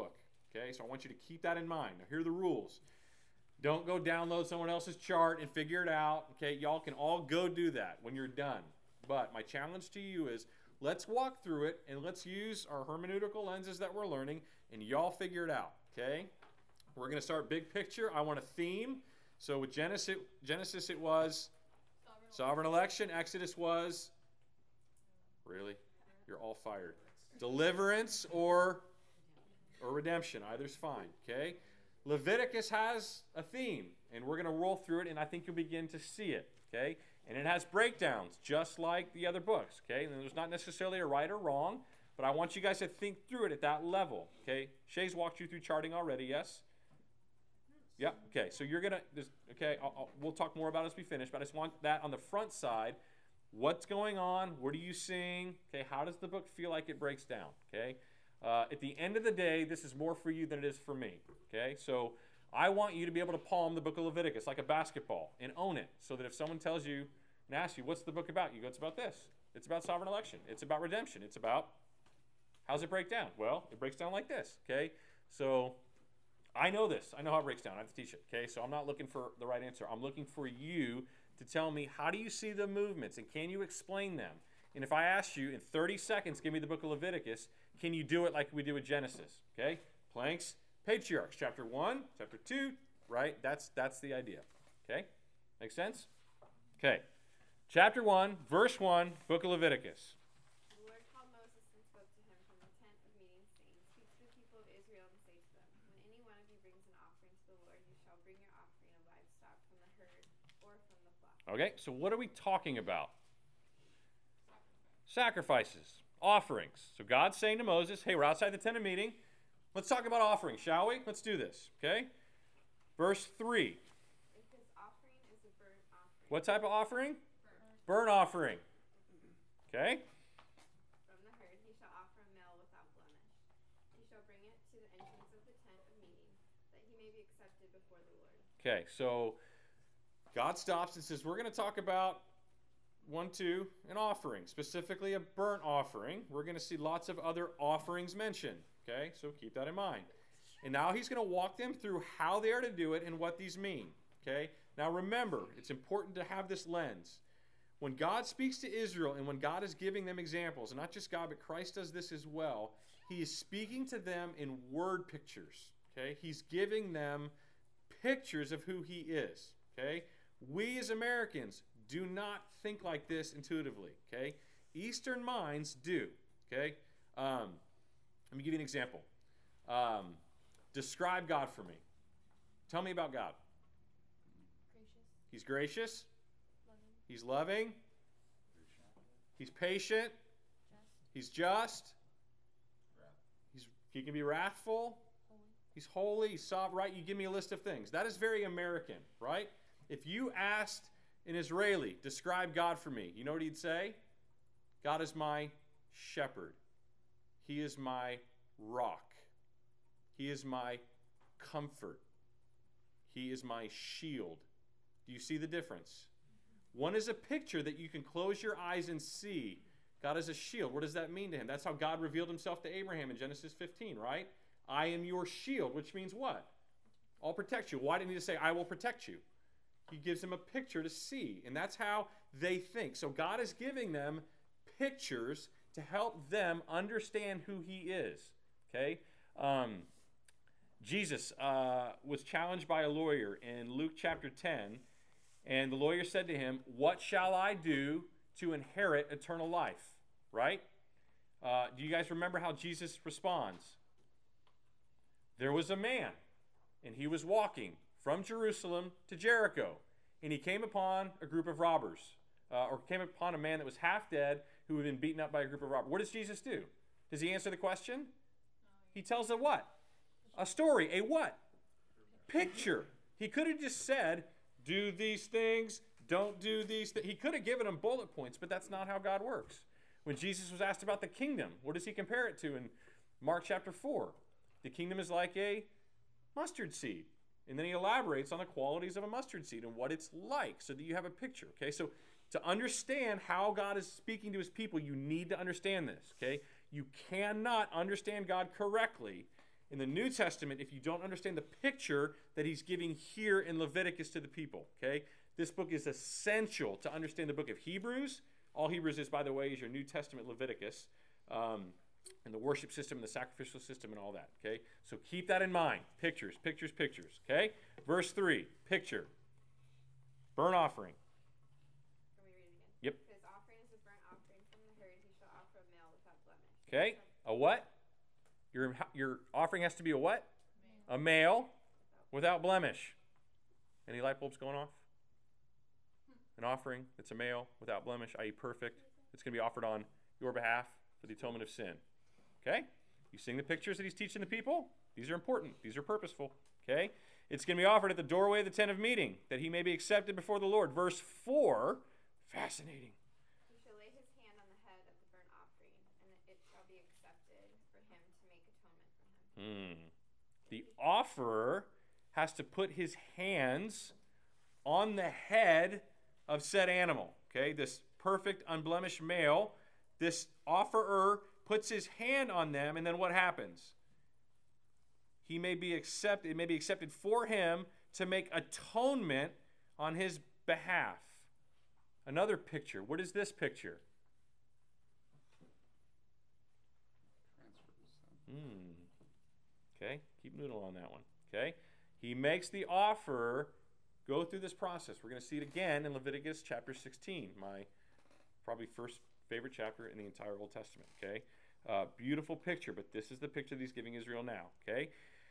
Okay, so I want you to keep that in mind. Now, here are the rules. Don't go download someone else's chart and figure it out. Okay, y'all can all go do that when you're done. But my challenge to you is let's walk through it and let's use our hermeneutical lenses that we're learning and y'all figure it out. Okay, we're going to start big picture. I want a theme. So with Genesis it was sovereign election. Exodus was, really? You're all fired. Deliverance or redemption. Either's fine. Okay. Leviticus has a theme, and we're going to roll through it, and I think you'll begin to see it, okay? And it has breakdowns, just like the other books, okay? And there's not necessarily a right or wrong, but I want you guys to think through it at that level, okay? Shay's walked you through charting already, yes? Yeah, okay. So you're going to, okay, we'll talk more about it as we finish, but I just want that on the front side. What's going on? What are you seeing? Okay, how does the book feel like it breaks down, okay? At the end of the day, this is more for you than it is for me. Okay, so I want you to be able to palm the book of Leviticus like a basketball and own it, so that if someone tells you and asks you, what's the book about? You go, it's about this. It's about sovereign election. It's about redemption. It's about, how's it break down? Well, it breaks down like this. Okay, so I know this. I know how it breaks down. I have to teach it. Okay, so I'm not looking for the right answer. I'm looking for you to tell me, how do you see the movements, and can you explain them? And if I ask you in 30 seconds, give me the book of Leviticus, can you do it like we do with Genesis? Okay? Planks, patriarchs, chapter 1, chapter 2, right? That's the idea. Okay? Make sense? Okay. Chapter 1, verse 1, book of Leviticus. The Lord called Moses and spoke to him from the tent of meeting, saying, Speak to the people of Israel and say to them, When any one of you brings an offering to the Lord, you shall bring your offering of livestock from the herd or from the flock. Okay, so what are we talking about? Sacrifices, offerings. So God's saying to Moses, hey, we're outside the tent of meeting. Let's talk about offerings, shall we? Let's do this, okay? Verse 3. If his offering is a burnt offering. What type of offering? Burnt offering. Okay? From the herd he shall offer a male without blemish. He shall bring it to the entrance of the tent of meeting, that he may be accepted before the Lord. Okay, so God stops and says, we're going to talk about an offering, specifically a burnt offering. We're going to see lots of other offerings mentioned. Okay, so keep that in mind. And now he's going to walk them through how they are to do it and what these mean. Okay, now remember, it's important to have this lens. When God speaks to Israel and when God is giving them examples, and not just God, but Christ does this as well, he is speaking to them in word pictures. Okay, he's giving them pictures of who he is. Okay, we as Americans do not think like this intuitively, okay? Eastern minds do, okay? Let me give you an example. Describe God for me. Tell me about God. Gracious. He's gracious. Loving. He's loving. He's patient. Just. He's just. He can be wrathful. Holy. He's holy. He's sovereign, right? You give me a list of things. That is very American, right? If you asked an Israeli, describe God for me, you know what he'd say? God is my shepherd. He is my rock. He is my comfort. He is my shield. Do you see the difference? One is a picture that you can close your eyes and see. God is a shield. What does that mean to him? That's how God revealed himself to Abraham in Genesis 15, right? I am your shield, which means what? I'll protect you. Why didn't he just say, I will protect you? He gives them a picture to see, and that's how they think. So God is giving them pictures to help them understand who he is. Okay? Jesus was challenged by a lawyer in Luke chapter 10, and the lawyer said to him, what shall I do to inherit eternal life? Right? Do you guys remember how Jesus responds? There was a man, and he was walking from Jerusalem to Jericho, and he came upon a group of robbers, or came upon a man that was half dead who had been beaten up by a group of robbers. What does Jesus do? Does he answer the question? He tells a what? A story. A what? Picture. He could have just said, do these things, don't do these things. He could have given them bullet points, but that's not how God works. When Jesus was asked about the kingdom, what does he compare it to in Mark chapter 4? The kingdom is like a mustard seed. And then he elaborates on the qualities of a mustard seed and what it's like so that you have a picture, okay? So to understand how God is speaking to his people, you need to understand this, okay? You cannot understand God correctly in the New Testament if you don't understand the picture that he's giving here in Leviticus to the people, okay? This book is essential to understand the book of Hebrews. All Hebrews is, by the way, is your New Testament Leviticus, and the worship system and the sacrificial system and all that, okay? So keep that in mind. Pictures, pictures, pictures, okay? Verse 3, picture. Burnt offering. Can we read it again? Yep. His offering is a burnt offering from the herd. He shall offer a male without blemish. Okay, a what? Your offering has to be a what? A male without blemish. Any light bulbs going off? An offering that's a male without blemish, i.e. perfect. It's going to be offered on your behalf for the atonement of sin. Okay? You seeing the pictures that he's teaching the people? These are important. These are purposeful. Okay? It's going to be offered at the doorway of the tent of meeting, that he may be accepted before the Lord. Verse 4, fascinating. He shall lay his hand on the head of the burnt offering, and it shall be accepted for him to make atonement for him. The offerer has to put his hands on the head of said animal. Okay? This perfect, unblemished male, this offerer puts his hand on them, and then what happens? He may be accepted, it may be accepted for him to make atonement on his behalf. Another picture. What is this picture? Okay, keep noodle on that one. Okay, he makes the offerer go through this process. We're going to see it again in Leviticus chapter 16, my probably first favorite chapter in the entire Old Testament. Okay, beautiful picture, but this is the picture that he's giving Israel now. Okay,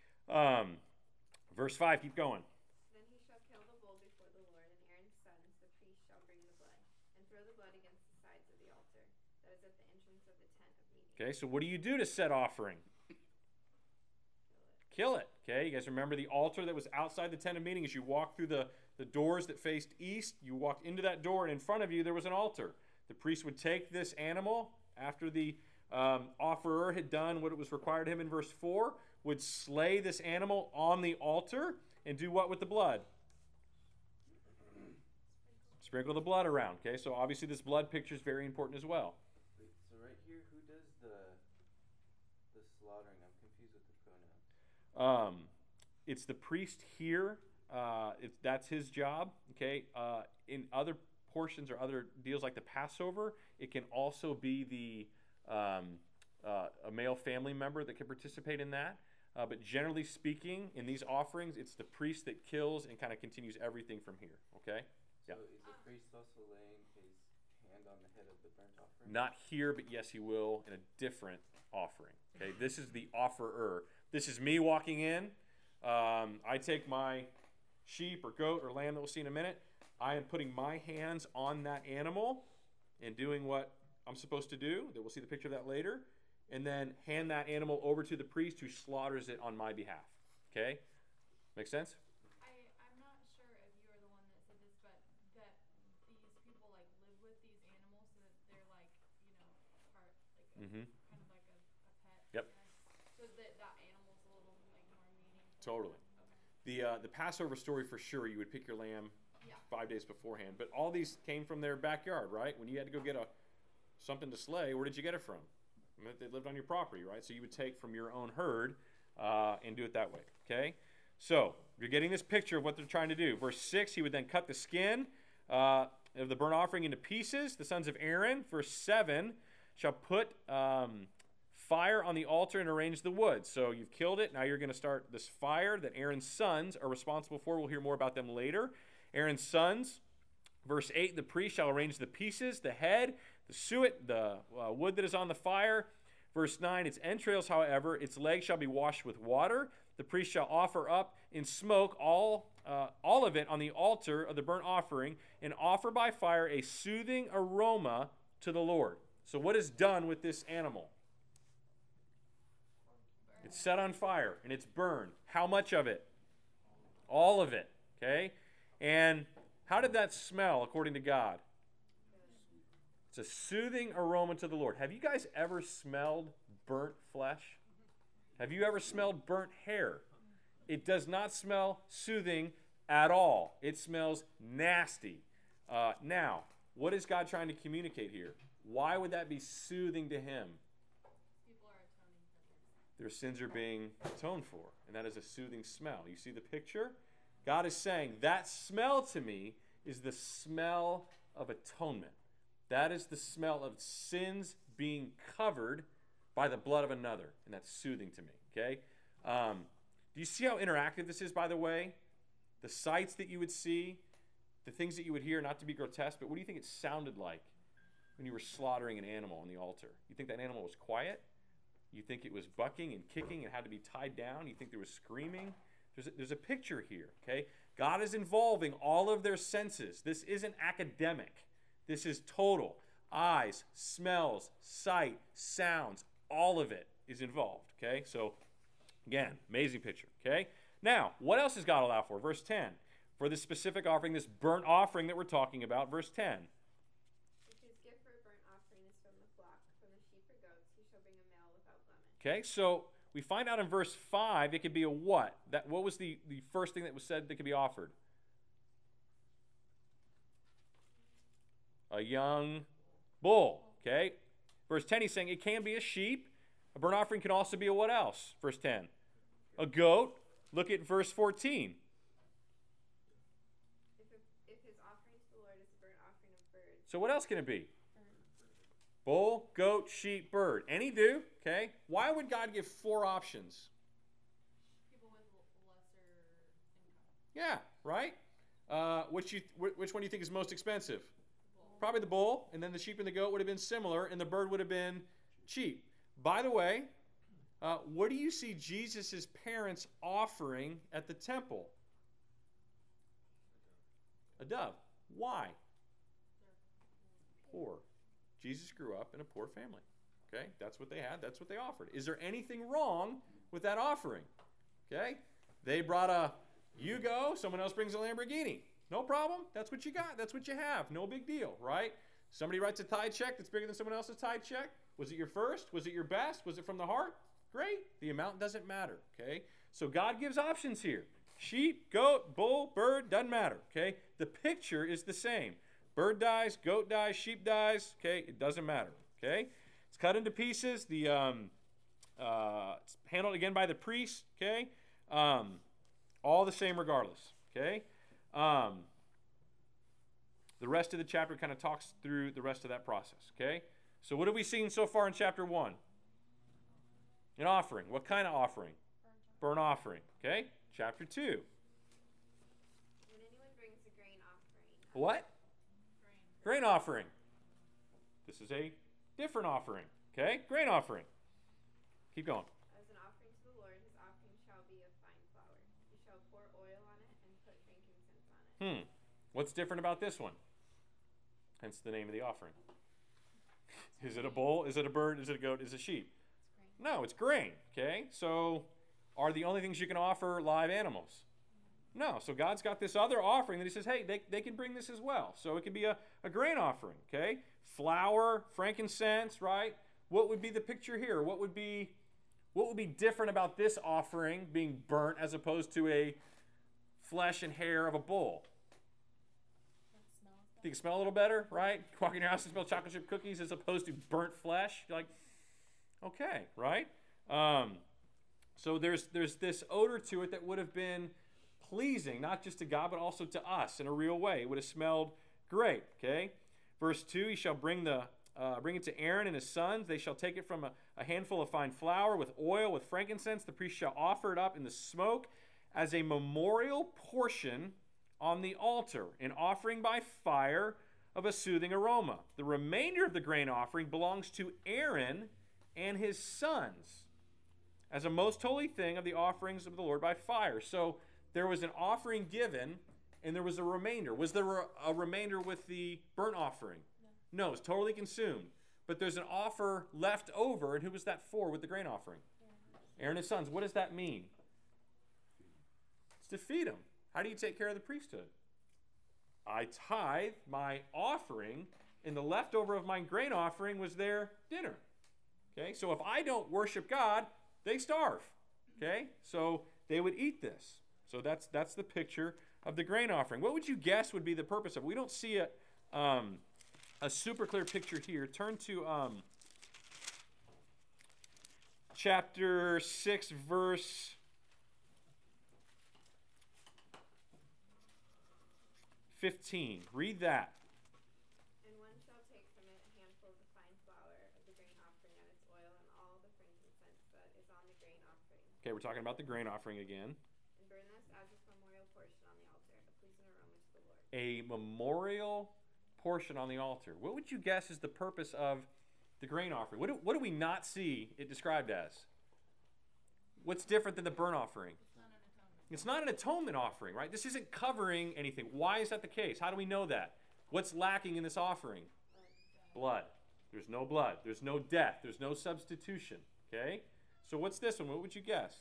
verse 5, keep going. Then he shall kill the bull before the Lord, and Aaron's sons, the priest, shall bring the blood, and throw the blood against the sides of the altar, that is at the entrance of the tent of meeting. Okay, so what do you do to set offering? Kill it. Okay, you guys remember the altar that was outside the tent of meeting? As you walked through the doors that faced east, you walked into that door, and in front of you there was an altar. The priest would take this animal after the offerer had done what it was required of him in verse 4, would slay this animal on the altar and do what with the blood? Sprinkle the blood around. Okay, so obviously this blood picture is very important as well. Wait, so right here, who does the slaughtering? I'm confused with the pronoun. It's the priest here. That's his job. Okay, in other portions or other deals like the Passover, it can also be the a male family member that can participate in that. But generally speaking, in these offerings, it's the priest that kills and kind of continues everything from here. Okay? So Yeah. is the priest also laying his hand on the head of the burnt offering? Not here, but yes, he will in a different offering. Okay? This is the offerer. This is me walking in. I take my sheep or goat or lamb that we'll see in a minute. I am putting my hands on that animal and doing what I'm supposed to do. That we'll see the picture of that later. And then hand that animal over to the priest who slaughters it on my behalf. Okay? Make sense? I'm not sure if you are the one that said this, but that these people like live with these animals so that they're like, part like Mm-hmm. kind of like a pet. Yep. I guess. So that animal's a little like more meaningful. Totally. Okay. The Passover story for sure, you would pick your lamb Yeah. 5 days beforehand. But all these came from their backyard, right? When you had to go get something to slay, where did you get it from? They lived on your property, right? So you would take from your own herd and do it that way, okay? So you're getting this picture of what they're trying to do. Verse 6, he would then cut the skin of the burnt offering into pieces. The sons of Aaron, verse 7, shall put fire on the altar and arrange the wood. So you've killed it. Now you're going to start this fire that Aaron's sons are responsible for. We'll hear more about them later. Aaron's sons, verse 8, the priest shall arrange the pieces, the head, the suet, the wood that is on the fire. Verse 9, its entrails, however, its legs shall be washed with water. The priest shall offer up in smoke all of it on the altar of the burnt offering and offer by fire a soothing aroma to the Lord. So what is done with this animal? It's set on fire and it's burned. How much of it? All of it. Okay? And how did that smell according to God? It's a soothing aroma to the Lord. Have you guys ever smelled burnt flesh? Have you ever smelled burnt hair? It does not smell soothing at all. It smells nasty. Now, what is God trying to communicate here? Why would that be soothing to him? People are atoning for their their sins are being atoned for. And that is a soothing smell. You see the picture? God is saying, that smell to me is the smell of atonement. That is the smell of sins being covered by the blood of another. And that's soothing to me, okay? Do you see how interactive this is, by the way? The sights that you would see, the things that you would hear, not to be grotesque, but what do you think it sounded like when you were slaughtering an animal on the altar? You think that animal was quiet? You think it was bucking and kicking and had to be tied down? You think there was screaming? There's a picture here, okay? God is involving all of their senses. This isn't academic. This is total. Eyes, smells, sight, sounds, all of it is involved, okay? So, again, amazing picture, okay? Now, what else does God allow for? Verse 10. For this specific offering, this burnt offering that we're talking about, verse 10. If his gift for a burnt offering is from the flock, from the sheep or goats, he shall bring a male without blemish. Okay, so we find out in verse 5 it could be a what? What was the first thing that was said that could be offered? A young bull, okay? Verse 10, he's saying it can be a sheep. A burnt offering can also be a what else? Verse 10. A goat. Look at verse 14. If his offering to the Lord is a burnt offering of birds. So what else can it be? Bull, goat, sheep, bird. Any do, okay? Why would God give 4 options? People with lesser income. Yeah, right? Which one do you think is most expensive? Probably the bull, and then the sheep and the goat would have been similar, and the bird would have been cheap. By the way, what do you see Jesus' parents offering at the temple? A dove. Why? Poor. Jesus grew up in a poor family. Okay? That's what they had. That's what they offered. Is there anything wrong with that offering? Okay? They brought a Yugo. Someone else brings a Lamborghini. No problem. That's what you got. That's what you have. No big deal, right? Somebody writes a tithe check that's bigger than someone else's tithe check. Was it your first? Was it your best? Was it from the heart? Great. The amount doesn't matter, okay? So God gives options here. Sheep, goat, bull, bird, doesn't matter, okay? The picture is the same. Bird dies, goat dies, sheep dies, okay? It doesn't matter, okay? It's cut into pieces. It's handled again by the priest, okay? All the same regardless, okay? The rest of the chapter kind of talks through the rest of that process, okay? So what have we seen so far in chapter 1? An offering. What kind of offering? Burnt offering, okay? Chapter 2. When anyone brings a grain offering. What? Grain offering. This is a different offering, okay? Grain offering. Keep going. As an offering to the Lord, his offering shall be of fine flour. He shall pour oil on it and put frankincense on it. What's different about this one? Hence the name of the offering. Is it a bull? Is it a bird? Is it a goat? Is it a sheep? No, it's grain, okay? So are the only things you can offer live animals? No. So God's got this other offering that he says, hey, they can bring this as well. So it could be a grain offering, okay? Flour, frankincense, right? What would be the picture here? What would be different about this offering being burnt as opposed to a flesh and hair of a bull? You can smell a little better, right? Walk in your house and smell chocolate chip cookies as opposed to burnt flesh. You're like, okay, right? So there's this odor to it that would have been pleasing, not just to God, but also to us in a real way. It would have smelled great, okay? Verse 2, he shall bring it to Aaron and his sons. They shall take it from a handful of fine flour with oil, with frankincense. The priest shall offer it up in the smoke as a memorial portion on the altar, an offering by fire of a soothing aroma. The remainder of the grain offering belongs to Aaron and his sons as a most holy thing of the offerings of the Lord by fire. So there was an offering given, and there was a remainder. Was there a remainder with the burnt offering? No, it was totally consumed. But there's an offer left over, and who was that for with the grain offering? Aaron and his sons. What does that mean? It's to feed them. How do you take care of the priesthood? I tithe my offering, and the leftover of my grain offering was their dinner. Okay, so if I don't worship God, they starve. Okay, so they would eat this. So that's the picture of the grain offering. What would you guess would be the purpose of it? We don't see a super clear picture here. Turn to chapter 6, verse 15. Read that. And one shall take from it a handful of the fine flour of the grain offering and its oil and all the frankincense that is on the grain offering. Okay, we're talking about the grain offering again. And burn this as its memorial portion on the altar, a pleasing aroma to the Lord. A memorial portion on the altar. What would you guess is the purpose of the grain offering? What do we not see it described as? What's different than the burnt offering? It's not an atonement offering, right? This isn't covering anything. Why is that the case? How do we know that? What's lacking in this offering? Blood. There's no blood. There's no death. There's no substitution. Okay? So what's this one? What would you guess?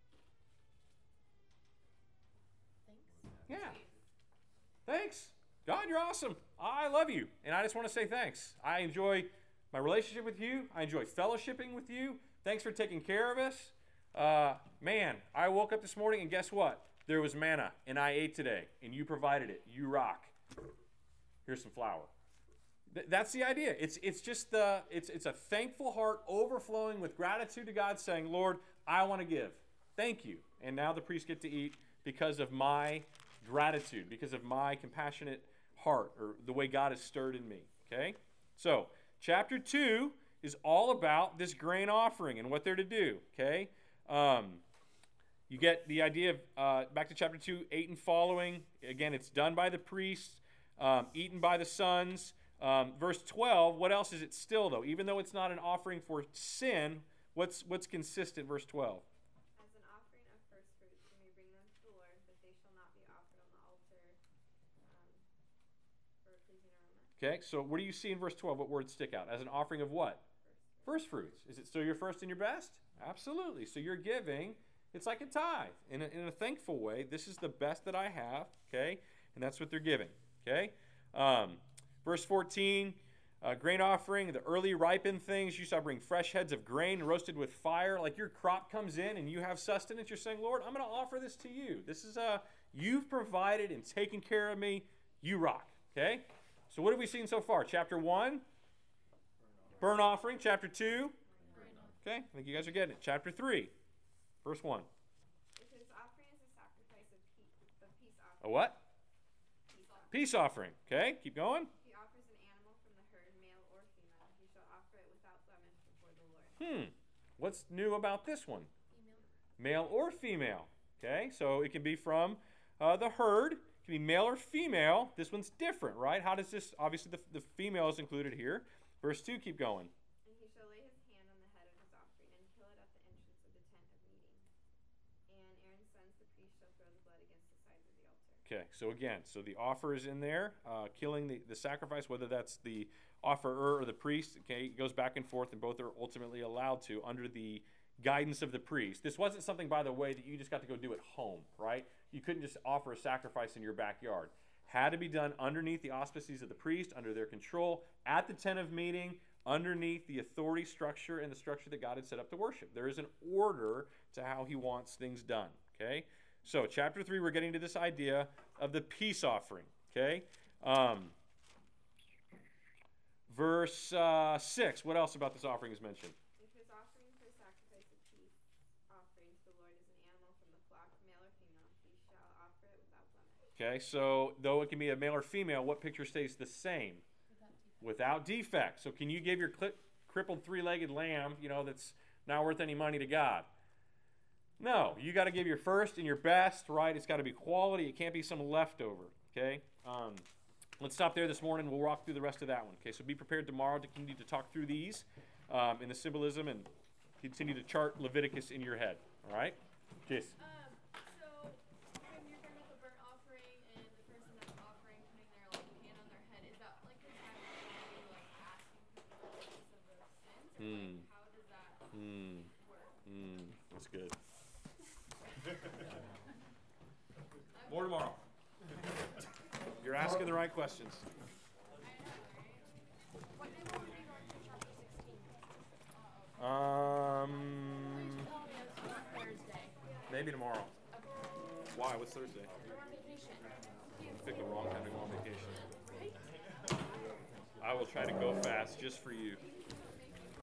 Thanks. Yeah. Thanks. God, you're awesome. I love you. And I just want to say thanks. I enjoy my relationship with you. I enjoy fellowshipping with you. Thanks for taking care of us. Man, I woke up this morning and guess what? There was manna and I ate today and you provided it. You rock. Here's some flour. That's the idea. It's just it's a thankful heart overflowing with gratitude to God, saying, Lord, I want to give. Thank you. And now the priests get to eat because of my gratitude, because of my compassionate heart, or the way God has stirred in me. Okay? So, chapter 2 is all about this grain offering and what they're to do. Okay? You get the idea of, back to chapter 2, 8 and following. Again, it's done by the priests, eaten by the sons. Verse 12, what else is it still, though? Even though it's not an offering for sin, what's consistent, verse 12? As an offering of first fruits, you may bring them to the Lord, but they shall not be offered on the altar for a pleasing aroma. Okay, so what do you see in verse 12? What words stick out? As an offering of what? First fruits. Is it still your first and your best? Absolutely. So you're giving. It's like a tithe. In a thankful way, this is the best that I have, okay? And that's what they're giving, okay? Verse 14, grain offering, the early ripened things, you shall bring fresh heads of grain roasted with fire. Like your crop comes in and you have sustenance, you're saying, Lord, I'm going to offer this to you. This is you've provided and taken care of me. You rock, okay? So what have we seen so far? Chapter 1, burnt offering. Chapter 2, okay, I think you guys are getting it. Chapter 3, verse 1. If his offering is a sacrifice of peace offering. A what? Peace offering. Peace offering. Okay, keep going. He offers an animal from the herd, male or female. He shall offer it without blemish before the Lord. What's new about this one? Female. Male or female. Okay, so it can be from the herd. It can be male or female. This one's different, right? How does this, obviously the female is included here. Verse 2, keep going. And he shall lay his hand on the head of his offering and kill it at the entrance of the tent of meeting. And Aaron's sons, the priest, shall throw the blood against the sides of the altar. Okay, so again, so the offer is in there, killing the sacrifice, whether that's the offerer or the priest. Okay, it goes back and forth, and both are ultimately allowed to under the guidance of the priest. This wasn't something, by the way, that you just got to go do at home, right? You couldn't just offer a sacrifice in your backyard. Had to be done underneath the auspices of the priest, under their control, at the tent of meeting, underneath the authority structure and the structure that God had set up to worship. There is an order to how he wants things done, okay? So, chapter 3, we're getting to this idea of the peace offering, okay? Verse 6, what else about this offering is mentioned? If his offering for sacrifice of peace offering to the Lord is an animal from the flock, male or female, he shall offer it without blemish. Okay, so though it can be a male or female, what picture stays the same? Without defect. So can you give your crippled three-legged lamb, that's not worth any money to God? No, you got to give your first and your best, right? It's got to be quality. It can't be some leftover, okay? Let's stop there this morning. We'll walk through the rest of that one, okay? So be prepared tomorrow to continue to talk through these in the symbolism and continue to chart Leviticus in your head, all right? Jace. So when you're done with the burnt offering and the person that's offering putting their hand on their head, is that like the time when you asking for the forgiveness of those sins? Or like, how does that work? That's good. More tomorrow. You're asking the right questions. What day will we read on to chapter 16? Thursday. Maybe tomorrow. Why? What's Thursday? We're on vacation. Pick the wrong time to go on vacation. I will try to go fast just for you.